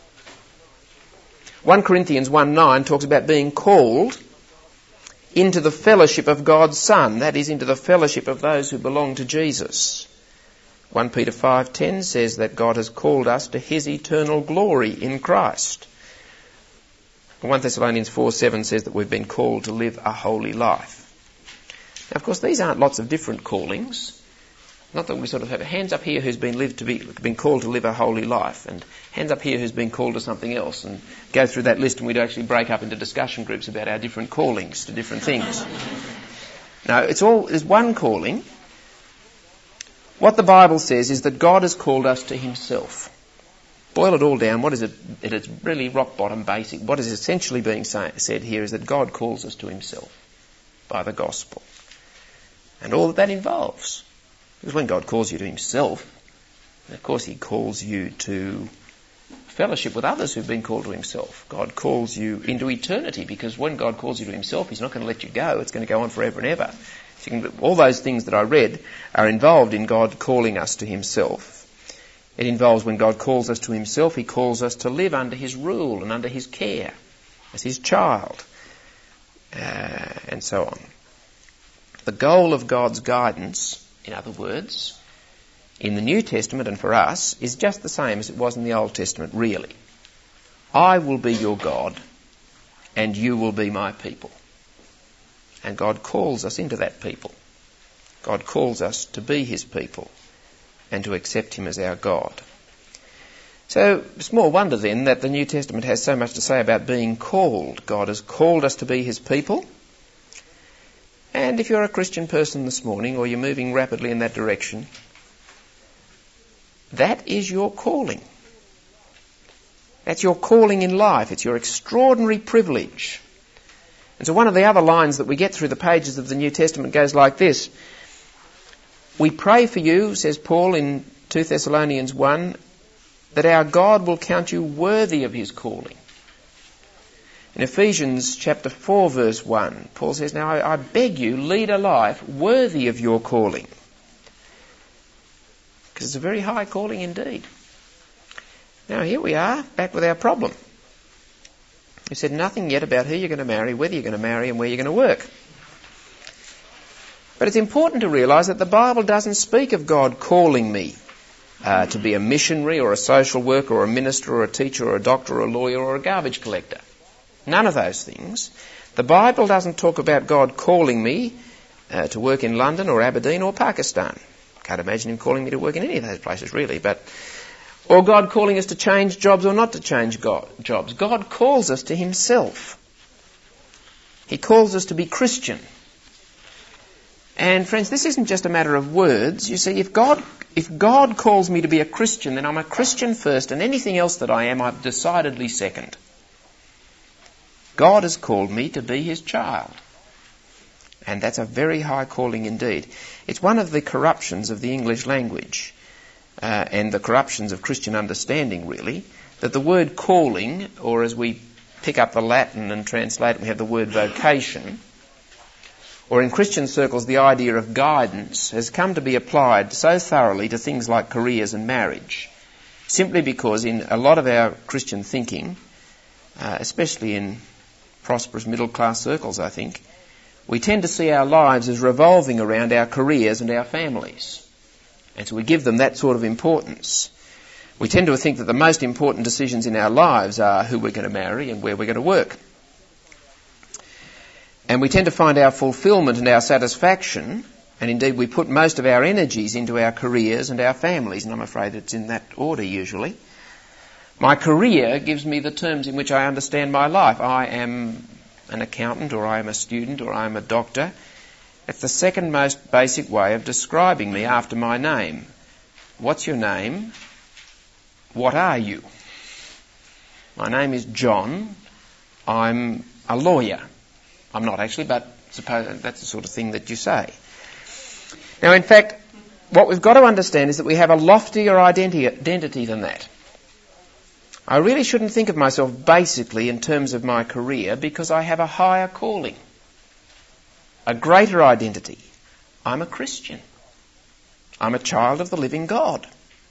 First Corinthians one nine talks about being called into the fellowship of God's Son, that is, into the fellowship of those who belong to Jesus. First Peter five ten says that God has called us to his eternal glory in Christ. First Thessalonians four seven says that we've been called to live a holy life. Now, of course, these aren't lots of different callings. Not that we sort of have a hands up here who's been lived to be been called to live a holy life, and hands up here who's been called to something else, and go through that list and we'd actually break up into discussion groups about our different callings to different things. No, it's all there's one calling. What the Bible says is that God has called us to himself. Boil it all down, what is it? It's really rock bottom basic. What is essentially being say, said here is that God calls us to himself by the gospel. And all that that involves. Because when God calls you to himself, of course he calls you to fellowship with others who've been called to himself. God calls you into eternity, because when God calls you to himself, he's not going to let you go. It's going to go on forever and ever. So you can, all those things that I read are involved in God calling us to himself. It involves when God calls us to himself, he calls us to live under his rule and under his care as his child, uh, and so on. The goal of God's guidance, in other words, in the New Testament and for us, is just the same as it was in the Old Testament, really. I will be your God, and you will be my people. And God calls us into that people. God calls us to be his people and to accept him as our God. So, small wonder then that the New Testament has so much to say about being called. God has called us to be his people. And if you're a Christian person this morning, or you're moving rapidly in that direction, that is your calling. That's your calling in life. It's your extraordinary privilege. And so one of the other lines that we get through the pages of the New Testament goes like this. We pray for you, says Paul in Second Thessalonians one, that our God will count you worthy of his calling. In Ephesians chapter four verse one, Paul says, now I, I beg you, lead a life worthy of your calling. Because it's a very high calling indeed. Now here we are, back with our problem. We said nothing yet about who you're going to marry, whether you're going to marry and where you're going to work. But it's important to realise that the Bible doesn't speak of God calling me uh, to be a missionary or a social worker or a minister or a teacher or a doctor or a lawyer or a garbage collector. None of those things. The Bible doesn't talk about God calling me uh, to work in London or Aberdeen or Pakistan. Can't imagine him calling me to work in any of those places really, but or God calling us to change jobs or not to change God, jobs. God calls us to himself. He calls us to be Christian. And friends, this isn't just a matter of words. You see, if God if God calls me to be a Christian, then I'm a Christian first, and anything else that I am, I'm decidedly second. God has called me to be his child. And that's a very high calling indeed. It's one of the corruptions of the English language, uh, and the corruptions of Christian understanding, really, that the word calling, or as we pick up the Latin and translate it, we have the word vocation, or in Christian circles the idea of guidance, has come to be applied so thoroughly to things like careers and marriage, simply because in a lot of our Christian thinking, uh, especially in prosperous middle-class circles, I think, we tend to see our lives as revolving around our careers and our families. And so we give them that sort of importance. We tend to think that the most important decisions in our lives are who we're going to marry and where we're going to work. And we tend to find our fulfilment and our satisfaction, and indeed we put most of our energies into our careers and our families, and I'm afraid it's in that order usually. My career gives me the terms in which I understand my life. I am an accountant, or I am a student, or I am a doctor. It's the second most basic way of describing me after my name. What's your name? What are you? My name is John. I'm a lawyer. I'm not actually, but suppose that's the sort of thing that you say. Now, in fact, what we've got to understand is that we have a loftier identi- identity than that. I really shouldn't think of myself basically in terms of my career, because I have a higher calling, a greater identity. I'm a Christian. I'm a child of the living God.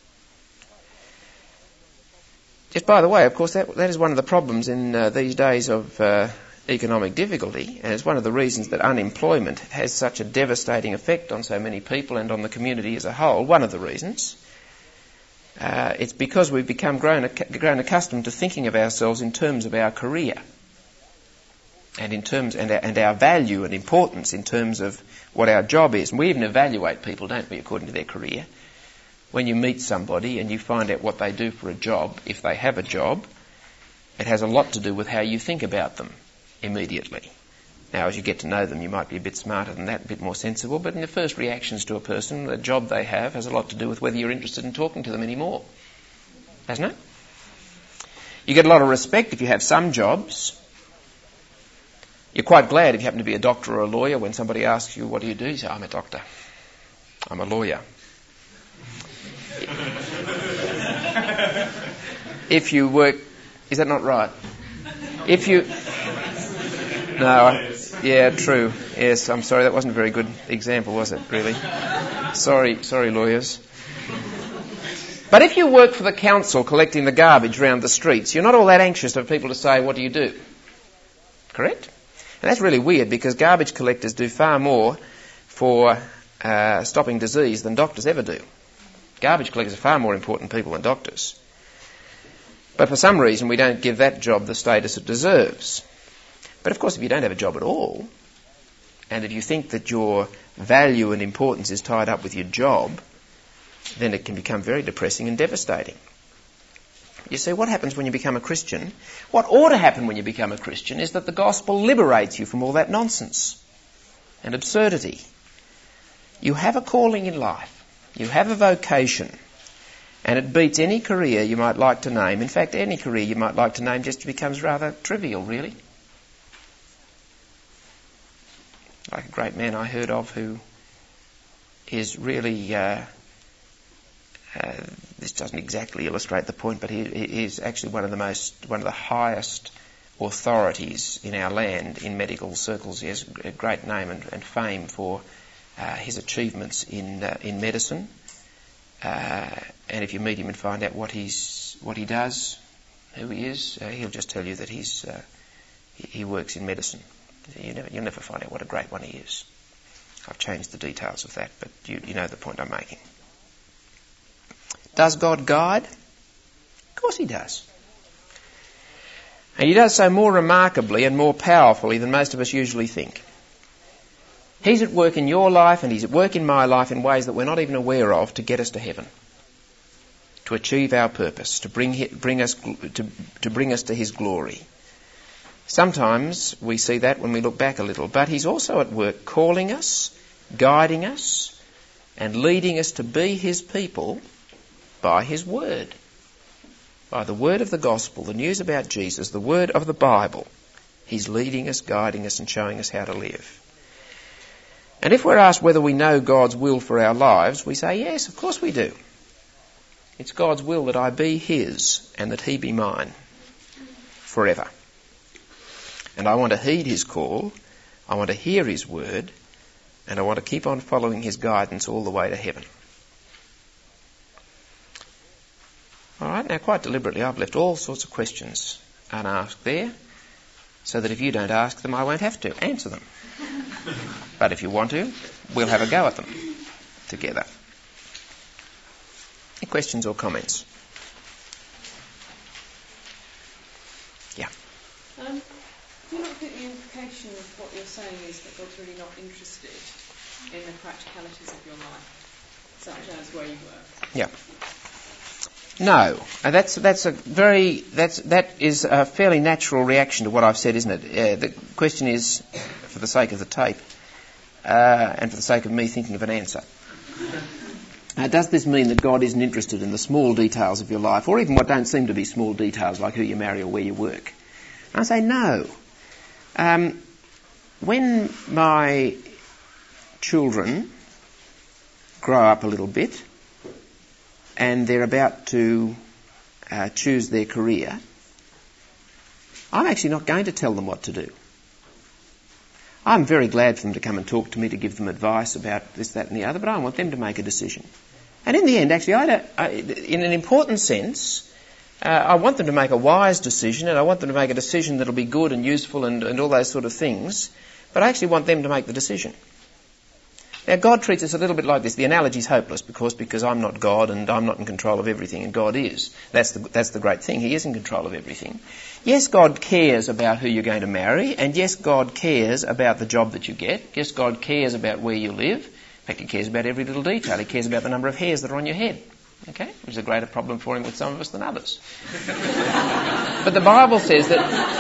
Just by the way, of course, that, that is one of the problems in uh, these days of uh, economic difficulty, and it's one of the reasons that unemployment has such a devastating effect on so many people and on the community as a whole. One of the reasons. Uh, it's because we've become grown, grown accustomed to thinking of ourselves in terms of our career and in terms and our, and our value and importance in terms of what our job is. And we even evaluate people, don't we, according to their career. When you meet somebody and you find out what they do for a job, if they have a job, it has a lot to do with how you think about them immediately. Now, as you get to know them, you might be a bit smarter than that, a bit more sensible, but in the first reactions to a person, the job they have has a lot to do with whether you're interested in talking to them anymore. Hasn't it? You get a lot of respect if you have some jobs. You're quite glad if you happen to be a doctor or a lawyer when somebody asks you, what do you do? You say, I'm a doctor. I'm a lawyer. If you work... Is that not right? If you... No, I, yeah, true. Yes, I'm sorry, that wasn't a very good example, was it, really? Sorry, sorry, lawyers. But if you work for the council collecting the garbage around the streets, you're not all that anxious for people to say, what do you do? Correct? And that's really weird, because garbage collectors do far more for uh, stopping disease than doctors ever do. Garbage collectors are far more important people than doctors. But for some reason, we don't give that job the status it deserves. But of course, if you don't have a job at all, and if you think that your value and importance is tied up with your job, then it can become very depressing and devastating. You see, what happens when you become a Christian? What ought to happen when you become a Christian is that the gospel liberates you from all that nonsense and absurdity. You have a calling in life. You have a vocation. And it beats any career you might like to name. In fact, any career you might like to name just becomes rather trivial, really. Like a great man I heard of who is really, uh, uh, this doesn't exactly illustrate the point, but he, he is actually one of the most, one of the highest authorities in our land in medical circles. He has a great name and, and fame for uh, his achievements in uh, in medicine. Uh, and if you meet him and find out what he's what he does, who he is, uh, he'll just tell you that he's uh, he, he works in medicine. You never, you'll never find out what a great one he is. I've changed the details of that, but you, you know the point I'm making. Does God guide? Of course he does. And he does so more remarkably and more powerfully than most of us usually think. He's at work in your life and he's at work in my life in ways that we're not even aware of to get us to heaven, to achieve our purpose, to bring, bring us to, to bring us to his glory. Sometimes we see that when we look back a little, but he's also at work calling us, guiding us, and leading us to be his people by his word. By the word of the gospel, the news about Jesus, the word of the Bible. He's leading us, guiding us, and showing us how to live. And if we're asked whether we know God's will for our lives, we say, yes, of course we do. It's God's will that I be his and that he be mine forever. And I want to heed his call, I want to hear his word, And I want to keep on following his guidance all the way to heaven. All right, now quite deliberately I've left all sorts of questions unasked there, so that if you don't ask them, I won't have to answer them. But if you want to, we'll have a go at them together. Any questions or comments? Yeah. Um, do you not think the implication of what you're saying is that God's really not interested in the practicalities of your life, such as where you work? Yeah. No, uh, that's that's a very that's that is a fairly natural reaction to what I've said, isn't it? Uh, the question is, for the sake of the tape, uh, and for the sake of me thinking of an answer, uh, does this mean that God isn't interested in the small details of your life, or even what don't seem to be small details, like who you marry or where you work? And I say no. Um, when my children grow up a little bit, and they're about to uh, choose their career, I'm actually not going to tell them what to do. I'm very glad for them to come and talk to me, to give them advice about this, that and the other, but I want them to make a decision. And in the end, actually, I don't, I, in an important sense, uh, I want them to make a wise decision, and I want them to make a decision that'll be good and useful and, and all those sort of things, but I actually want them to make the decision. Now, God treats us a little bit like this. The analogy's hopeless, because because I'm not God and I'm not in control of everything, and God is. That's the that's the great thing. He is in control of everything. Yes, God cares about who you're going to marry, and yes, God cares about the job that you get. Yes, God cares about where you live. In fact, He cares about every little detail. He cares about the number of hairs that are on your head. Okay? Which is a greater problem for Him with some of us than others. But the Bible says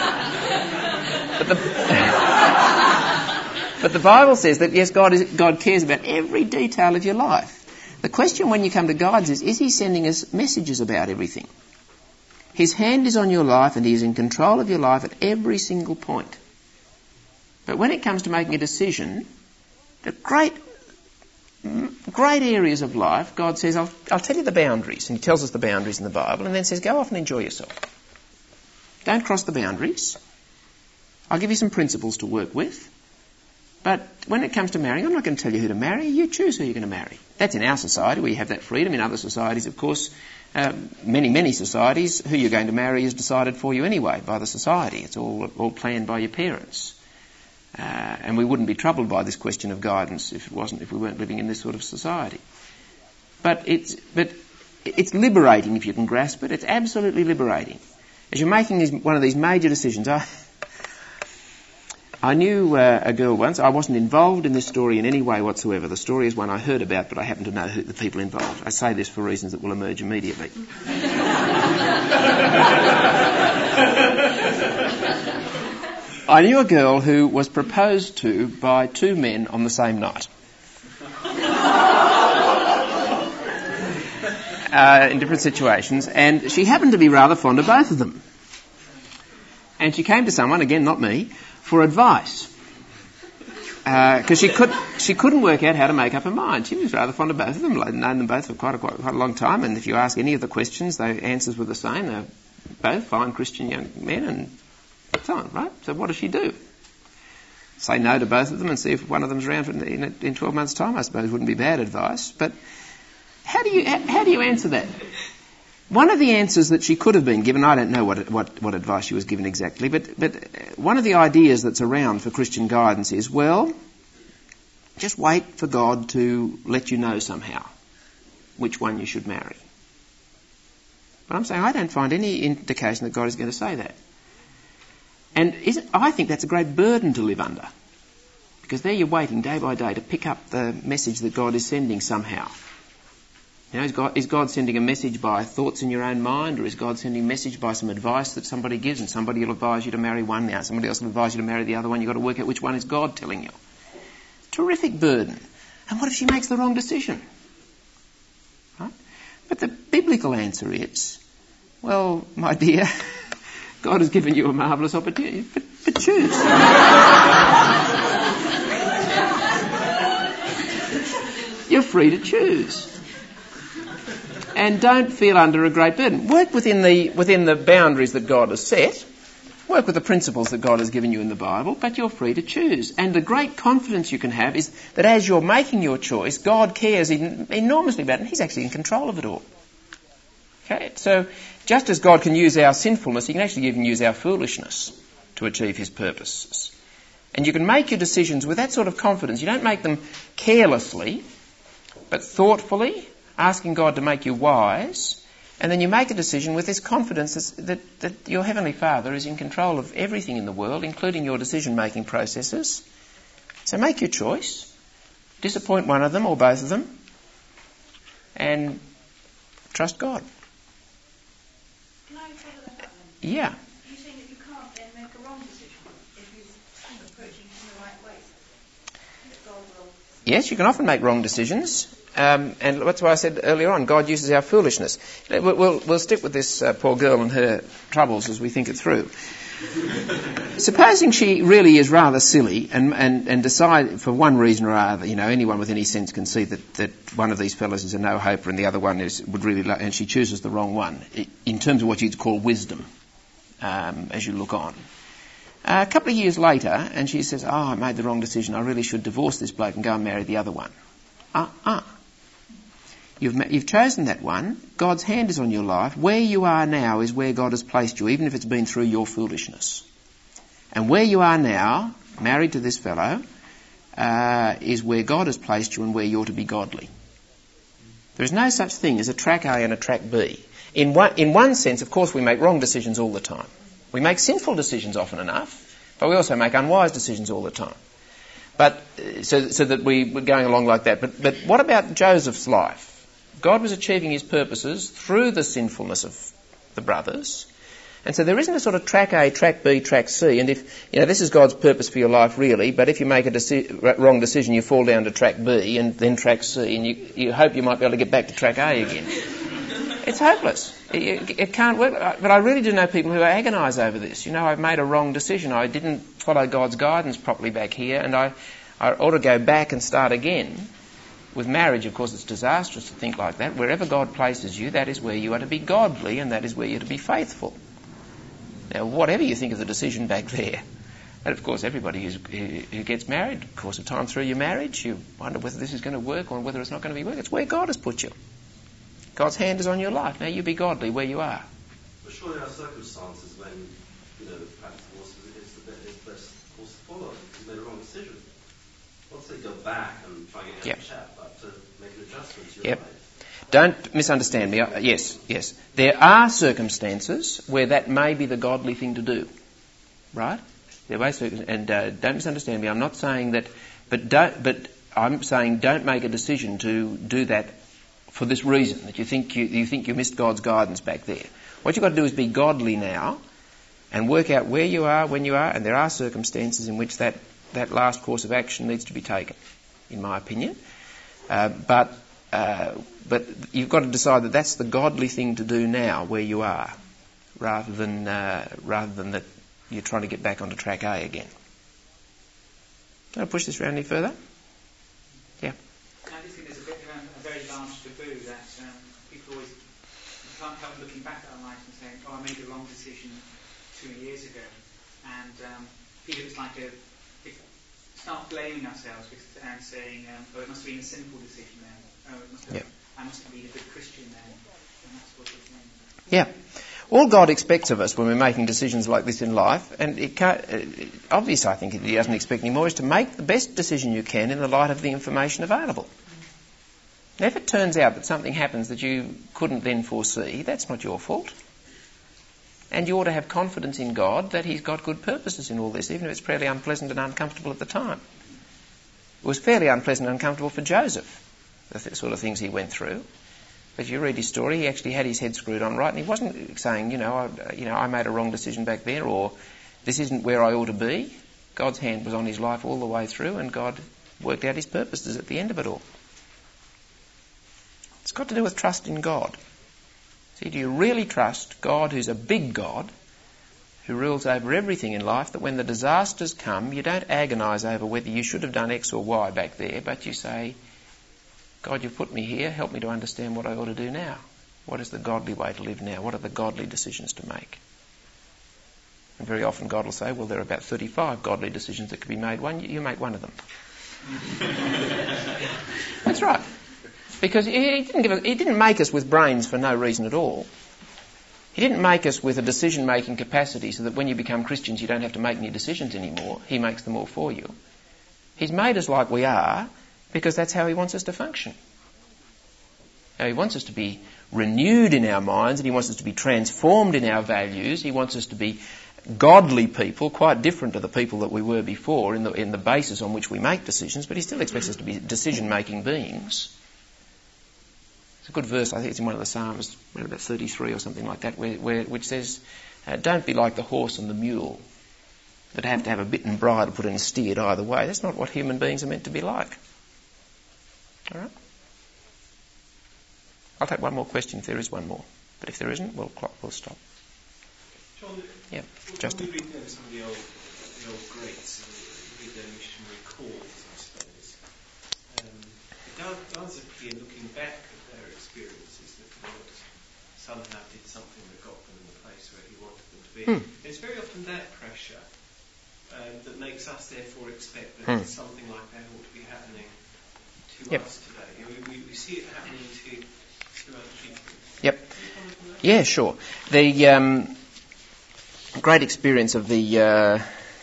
that... But the... But the Bible says that, yes, God is, God cares about every detail of your life. The question when you come to God is, is He sending us messages about everything? His hand is on your life and He is in control of your life at every single point. But when it comes to making a decision, the great, great areas of life, God says, I'll, I'll tell you the boundaries. And He tells us the boundaries in the Bible and then says, go off and enjoy yourself. Don't cross the boundaries. I'll give you some principles to work with. But when it comes to marrying, I'm not going to tell you who to marry. You choose who you're going to marry. That's in our society where you have that freedom. In other societies, of course, uh, many, many societies, who you're going to marry is decided for you anyway by the society. It's all all planned by your parents. Uh, and we wouldn't be troubled by this question of guidance if it wasn't, if we weren't living in this sort of society. But it's but it's liberating if you can grasp it. It's absolutely liberating. As you're making these, one of these major decisions, I... I knew uh, a girl once. I wasn't involved in this story in any way whatsoever. The story is one I heard about, but I happen to know who the people involved. I say this for reasons that will emerge immediately. I knew a girl who was proposed to by two men on the same night. Uh, in different situations, and she happened to be rather fond of both of them. And she came to someone, again not me, for advice, because uh, she could she couldn't work out how to make up her mind. She was rather fond of both of them. I'd known them both for quite a, quite, quite a long time, and if you ask any of the questions, the answers were the same. They're both fine Christian young men and so on, right? So what does she do? Say no to both of them and see if one of them's around in, in twelve months' time, I suppose, wouldn't be bad advice. But how do you how, how do you answer that? One of the answers that she could have been given, I don't know what what, what advice she was given exactly, but, but one of the ideas that's around for Christian guidance is, well, just wait for God to let you know somehow which one you should marry. But I'm saying I don't find any indication that God is going to say that. And is it, I think that's a great burden to live under, because there you're waiting day by day to pick up the message that God is sending somehow. You know, is God, is God sending a message by thoughts in your own mind, or is God sending a message by some advice that somebody gives, and somebody will advise you to marry one now, somebody else will advise you to marry the other one? You've got to work out which one is God telling you. Terrific burden. And what if she makes the wrong decision? Right? But the biblical answer is, well, my dear, God has given you a marvellous opportunity, but, but choose. You're free to choose. And don't feel under a great burden. Work within the within the boundaries that God has set, Work with the principles that God has given you in the Bible, but you're free to choose. And the great confidence you can have is that as you're making your choice, God cares en- enormously about it, and He's actually in control of it all. Okay, so just as God can use our sinfulness, He can actually even use our foolishness to achieve His purposes. And you can make your decisions with that sort of confidence. You don't make them carelessly, but thoughtfully, asking God to make you wise, and then you make a decision with this confidence that, that your Heavenly Father is in control of everything in the world, including your decision-making processes. So make your choice. Disappoint one of them or both of them, and trust God. Can I follow that up then? Yeah. You're saying that you can't then make a wrong decision if you're approaching from the right way? That God will... Yes, you can often make wrong decisions. Um, and that's why I said earlier on, God uses our foolishness. We'll, we'll, we'll stick with this uh, poor girl and her troubles as we think it through. Supposing she really is rather silly and, and, and decide for one reason or other, you know, anyone with any sense can see that, that one of these fellows is a no-hoper and the other one is would really, lo- and she chooses the wrong one, in terms of what you'd call wisdom, um, as you look on. Uh, a couple of years later, and she says, oh, I made the wrong decision, I really should divorce this bloke and go and marry the other one. Uh-uh. You've, you've chosen that one. God's hand is on your life. Where you are now is where God has placed you, even if it's been through your foolishness. And where you are now, married to this fellow, uh, is where God has placed you and where you're to be godly. There is no such thing as a track A and a track B. In one, in one sense, of course, we make wrong decisions all the time. We make sinful decisions often enough, but we also make unwise decisions all the time. But so, so that we were going along like that. But, but what about Joseph's life? God was achieving His purposes through the sinfulness of the brothers. And so there isn't a sort of track A, track B, track C. And if, you know, this is God's purpose for your life really, but if you make a deci- wrong decision, you fall down to track B and then track C, and you, you hope you might be able to get back to track A again. It's hopeless. It, it can't work. But I really do know people who agonise over this. You know, I've made a wrong decision. I didn't follow God's guidance properly back here, and I, I ought to go back and start again. With marriage, of course, it's disastrous to think like that. Wherever God places you, that is where you are to be godly, and that is where you're to be faithful. Now, whatever you think of the decision back there, and of course, everybody who's, who, who gets married, of course, of time through your marriage, you wonder whether this is going to work or whether it's not going to be work. It's where God has put you. God's hand is on your life. Now, you be godly where you are. But surely there are circumstances when, you know, perhaps divorce is the best course to follow because you made a wrong decision. Not say go back and try and get out Yep. of chat, but to make an adjustment to your Yep. life. Don't misunderstand me. Uh, Yes, yes. There are circumstances where that may be the godly thing to do. Right? There are circum- and uh, don't misunderstand me. I'm not saying that, but don't, but I'm saying don't make a decision to do that for this reason, that you think you, you think you missed God's guidance back there. What you've got to do is be godly now and work out where you are, when you are, and there are circumstances in which that, that last course of action needs to be taken, in my opinion. Uh, but uh, but you've got to decide that that's the godly thing to do now, where you are, rather than uh, rather than that you're trying to get back onto track A again. Can I push this around any further? Yeah. I just think there's a, bit, um, a very large taboo that um, people always you can't help looking back at our lives and saying, "Oh, I made the wrong decision two years ago," and um, feel it's like a if, start blaming ourselves and saying, um, "Oh, it must have been a sinful decision then. Oh, it must have, Yeah. I must have been a good Christian then," and that sort of thing. Yeah. All God expects of us when we're making decisions like this in life, and it can't, uh, obvious I think He doesn't expect any more, is to make the best decision you can in the light of the information available. Now, if it turns out that something happens that you couldn't then foresee, that's not your fault. And you ought to have confidence in God that He's got good purposes in all this, even if it's fairly unpleasant and uncomfortable at the time. It was fairly unpleasant and uncomfortable for Joseph, the th- sort of things he went through. But you read his story, he actually had his head screwed on right, and he wasn't saying, you know, I, you know, I made a wrong decision back there, or this isn't where I ought to be. God's hand was on his life all the way through, and God worked out His purposes at the end of it all. It's got to do with trust in God. See, do you really trust God, who's a big God, who rules over everything in life, that when the disasters come, you don't agonise over whether you should have done X or Y back there, but you say, God, you've put me here, help me to understand what I ought to do now. What is the godly way to live now? What are the godly decisions to make? And very often God will say, well, there are about thirty-five godly decisions that could be made. One, you make one of them. That's right. Because he didn't, give us, he didn't make us with brains for no reason at all. He didn't make us with a decision-making capacity so that when you become Christians you don't have to make any decisions anymore. He makes them all for you. He's made us like we are because that's how he wants us to function. Now, he wants us to be renewed in our minds and he wants us to be transformed in our values. He wants us to be godly people, quite different to the people that we were before in the, in the basis on which we make decisions, but he still expects us to be decision-making beings. It's a good verse, I think it's in one of the Psalms, about thirty-three or something like that, where, where, which says, uh, don't be like the horse and the mule that have to have a bit and bridle put in and steered either way. That's not what human beings are meant to be like. All right? I'll take one more question if there is one more. But if there isn't, we'll, we'll stop. John, yeah, when Justin. we read you know, some of the old, the old greats, and read their missionary calls, I suppose, um, it does, does appear, looking back at their experiences, that God somehow did something that got them in the place where he wanted them to be. Hmm. It's very often that pressure um, that makes us therefore expect that hmm. something like that ought to be happening to yep. us today. You know, we, we see it happening to, to other people. Yep. Yeah, sure. The um, great experience of the uh,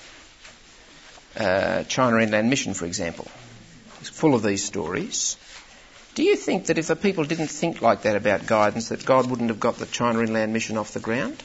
uh, China Inland Mission, for example, is full of these stories. Do you think that if the people didn't think like that about guidance, that God wouldn't have got the China Inland Mission off the ground?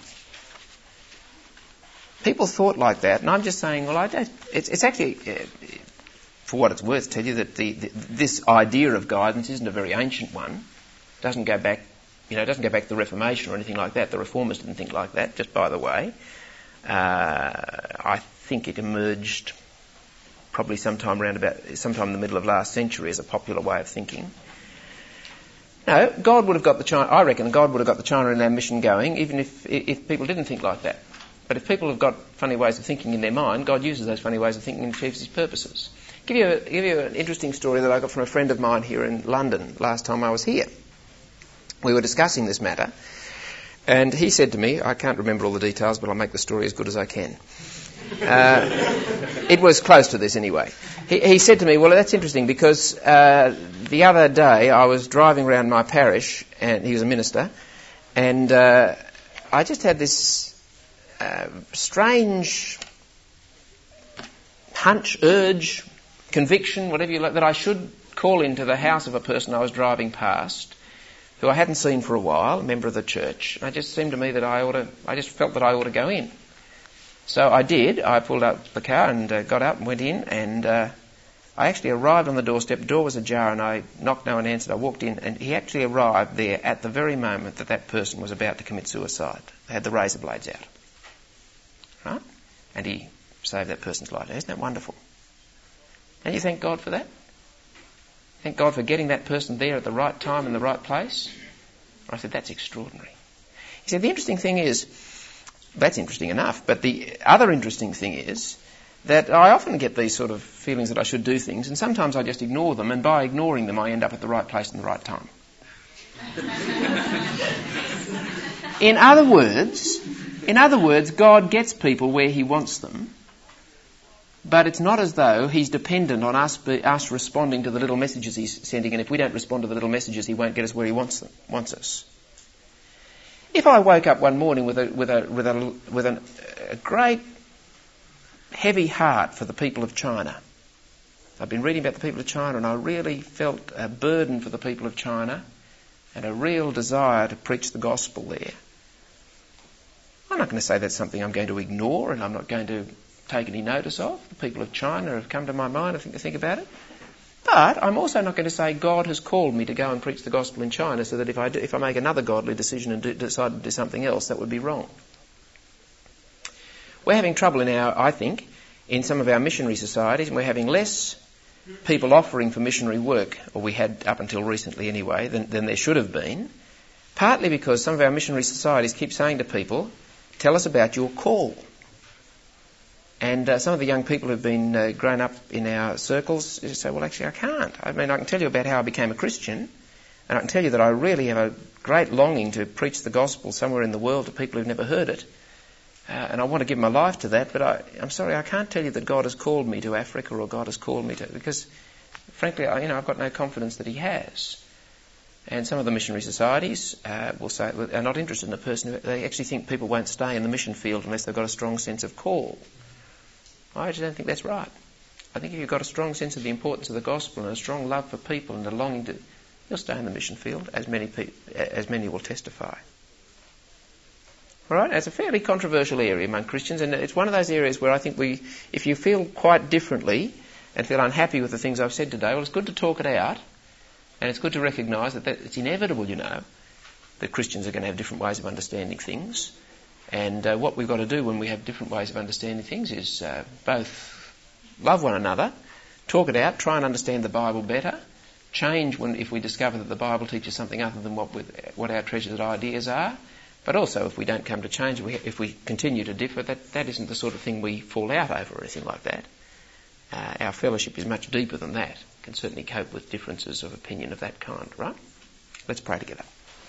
People thought like that, and I'm just saying, well, I don't. It's, it's actually, uh, for what it's worth, tell you that the, the, this idea of guidance isn't a very ancient one. It doesn't go back. You know, it doesn't go back to the Reformation or anything like that. The Reformers didn't think like that, just by the way. Uh, I think it emerged probably sometime around about, sometime in the middle of last century as a popular way of thinking. No, God would have got the China, I reckon God would have got the China Inland Mission going even if, if people didn't think like that. But if people have got funny ways of thinking in their mind, God uses those funny ways of thinking and achieves his purposes. Give you, a, give you an interesting story that I got from a friend of mine here in London last time I was here. We were discussing this matter, and he said to me, I can't remember all the details, but I'll make the story as good as I can. Uh, it was close to this anyway. He, he said to me, well, that's interesting because uh, the other day I was driving around my parish, and he was a minister, and uh, I just had this uh, strange hunch, urge, conviction, whatever you like, that I should call into the house of a person I was driving past, who I hadn't seen for a while, a member of the church. And it just seemed to me that I ought to, I just felt that I ought to go in. So I did. I pulled up the car and uh, got out and went in, and uh, I actually arrived on the doorstep. The door was ajar and I knocked, no one answered. I walked in and he actually arrived there at the very moment that that person was about to commit suicide. They had the razor blades out. Right? And he saved that person's life. Isn't that wonderful? And you thank God for that? Thank God for getting that person there at the right time in the right place. I said, that's extraordinary. He said, the interesting thing is, that's interesting enough, but the other interesting thing is that I often get these sort of feelings that I should do things, and sometimes I just ignore them, and by ignoring them I end up at the right place in the right time. In other words, in other words, God gets people where he wants them, but it's not as though he's dependent on us be, us responding to the little messages he's sending, and if we don't respond to the little messages, he won't get us where he wants them, wants us. If I woke up one morning with a with a with a with an, a great heavy heart for the people of China, I've been reading about the people of China, and I really felt a burden for the people of China, and a real desire to preach the gospel there. I'm not going to say that's something I'm going to ignore, and I'm not going to take any notice of. The people of China have come to my mind, I think, to think about it. But I'm also not going to say God has called me to go and preach the gospel in China, so that if I do, if I make another godly decision and do, decide to do something else, that would be wrong. We're having trouble in our, I think, in some of our missionary societies, and we're having less people offering for missionary work, or we had up until recently anyway, than, than there should have been, partly because some of our missionary societies keep saying to people, tell us about your call. And uh, some of the young people who've been uh, grown up in our circles say, well, actually, I can't. I mean, I can tell you about how I became a Christian, and I can tell you that I really have a great longing to preach the gospel somewhere in the world to people who've never heard it. Uh, and I want to give my life to that, but I, I'm sorry, I can't tell you that God has called me to Africa or God has called me to, because frankly, I, you know, I've got no confidence that he has. And some of the missionary societies uh, will say, are not interested in a person who, they actually think people won't stay in the mission field unless they've got a strong sense of call. I actually don't think that's right. I think if you've got a strong sense of the importance of the gospel and a strong love for people and a longing to, you'll stay in the mission field, as many pe- as many will testify. All right, it's a fairly controversial area among Christians, and it's one of those areas where I think we, if you feel quite differently and feel unhappy with the things I've said today, well, it's good to talk it out, and it's good to recognise that, that it's inevitable, you know, that Christians are going to have different ways of understanding things, and uh, what we've got to do when we have different ways of understanding things is uh, both love one another, talk it out, try and understand the Bible better, change when if we discover that the Bible teaches something other than what, with, what our treasured ideas are. But also, if we don't come to change, if we continue to differ, that, that isn't the sort of thing we fall out over or anything like that. Uh, our fellowship is much deeper than that. Can certainly cope with differences of opinion of that kind, right? Let's pray together.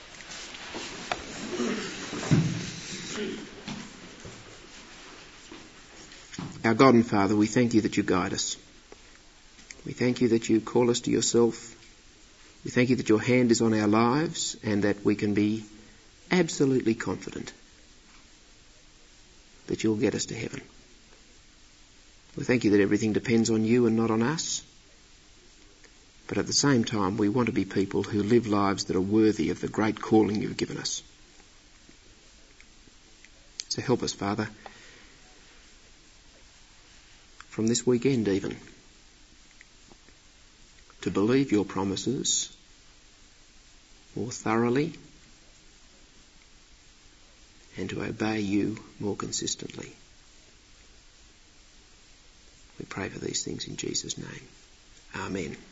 Our God and Father, we thank you that you guide us. We thank you that you call us to yourself. We thank you that your hand is on our lives and that we can be absolutely confident that you'll get us to heaven. We thank you that everything depends on you and not on us. But at the same time, we want to be people who live lives that are worthy of the great calling you've given us. So help us, Father, from this weekend even, to believe your promises more thoroughly and to obey you more consistently. We pray for these things in Jesus' name. Amen.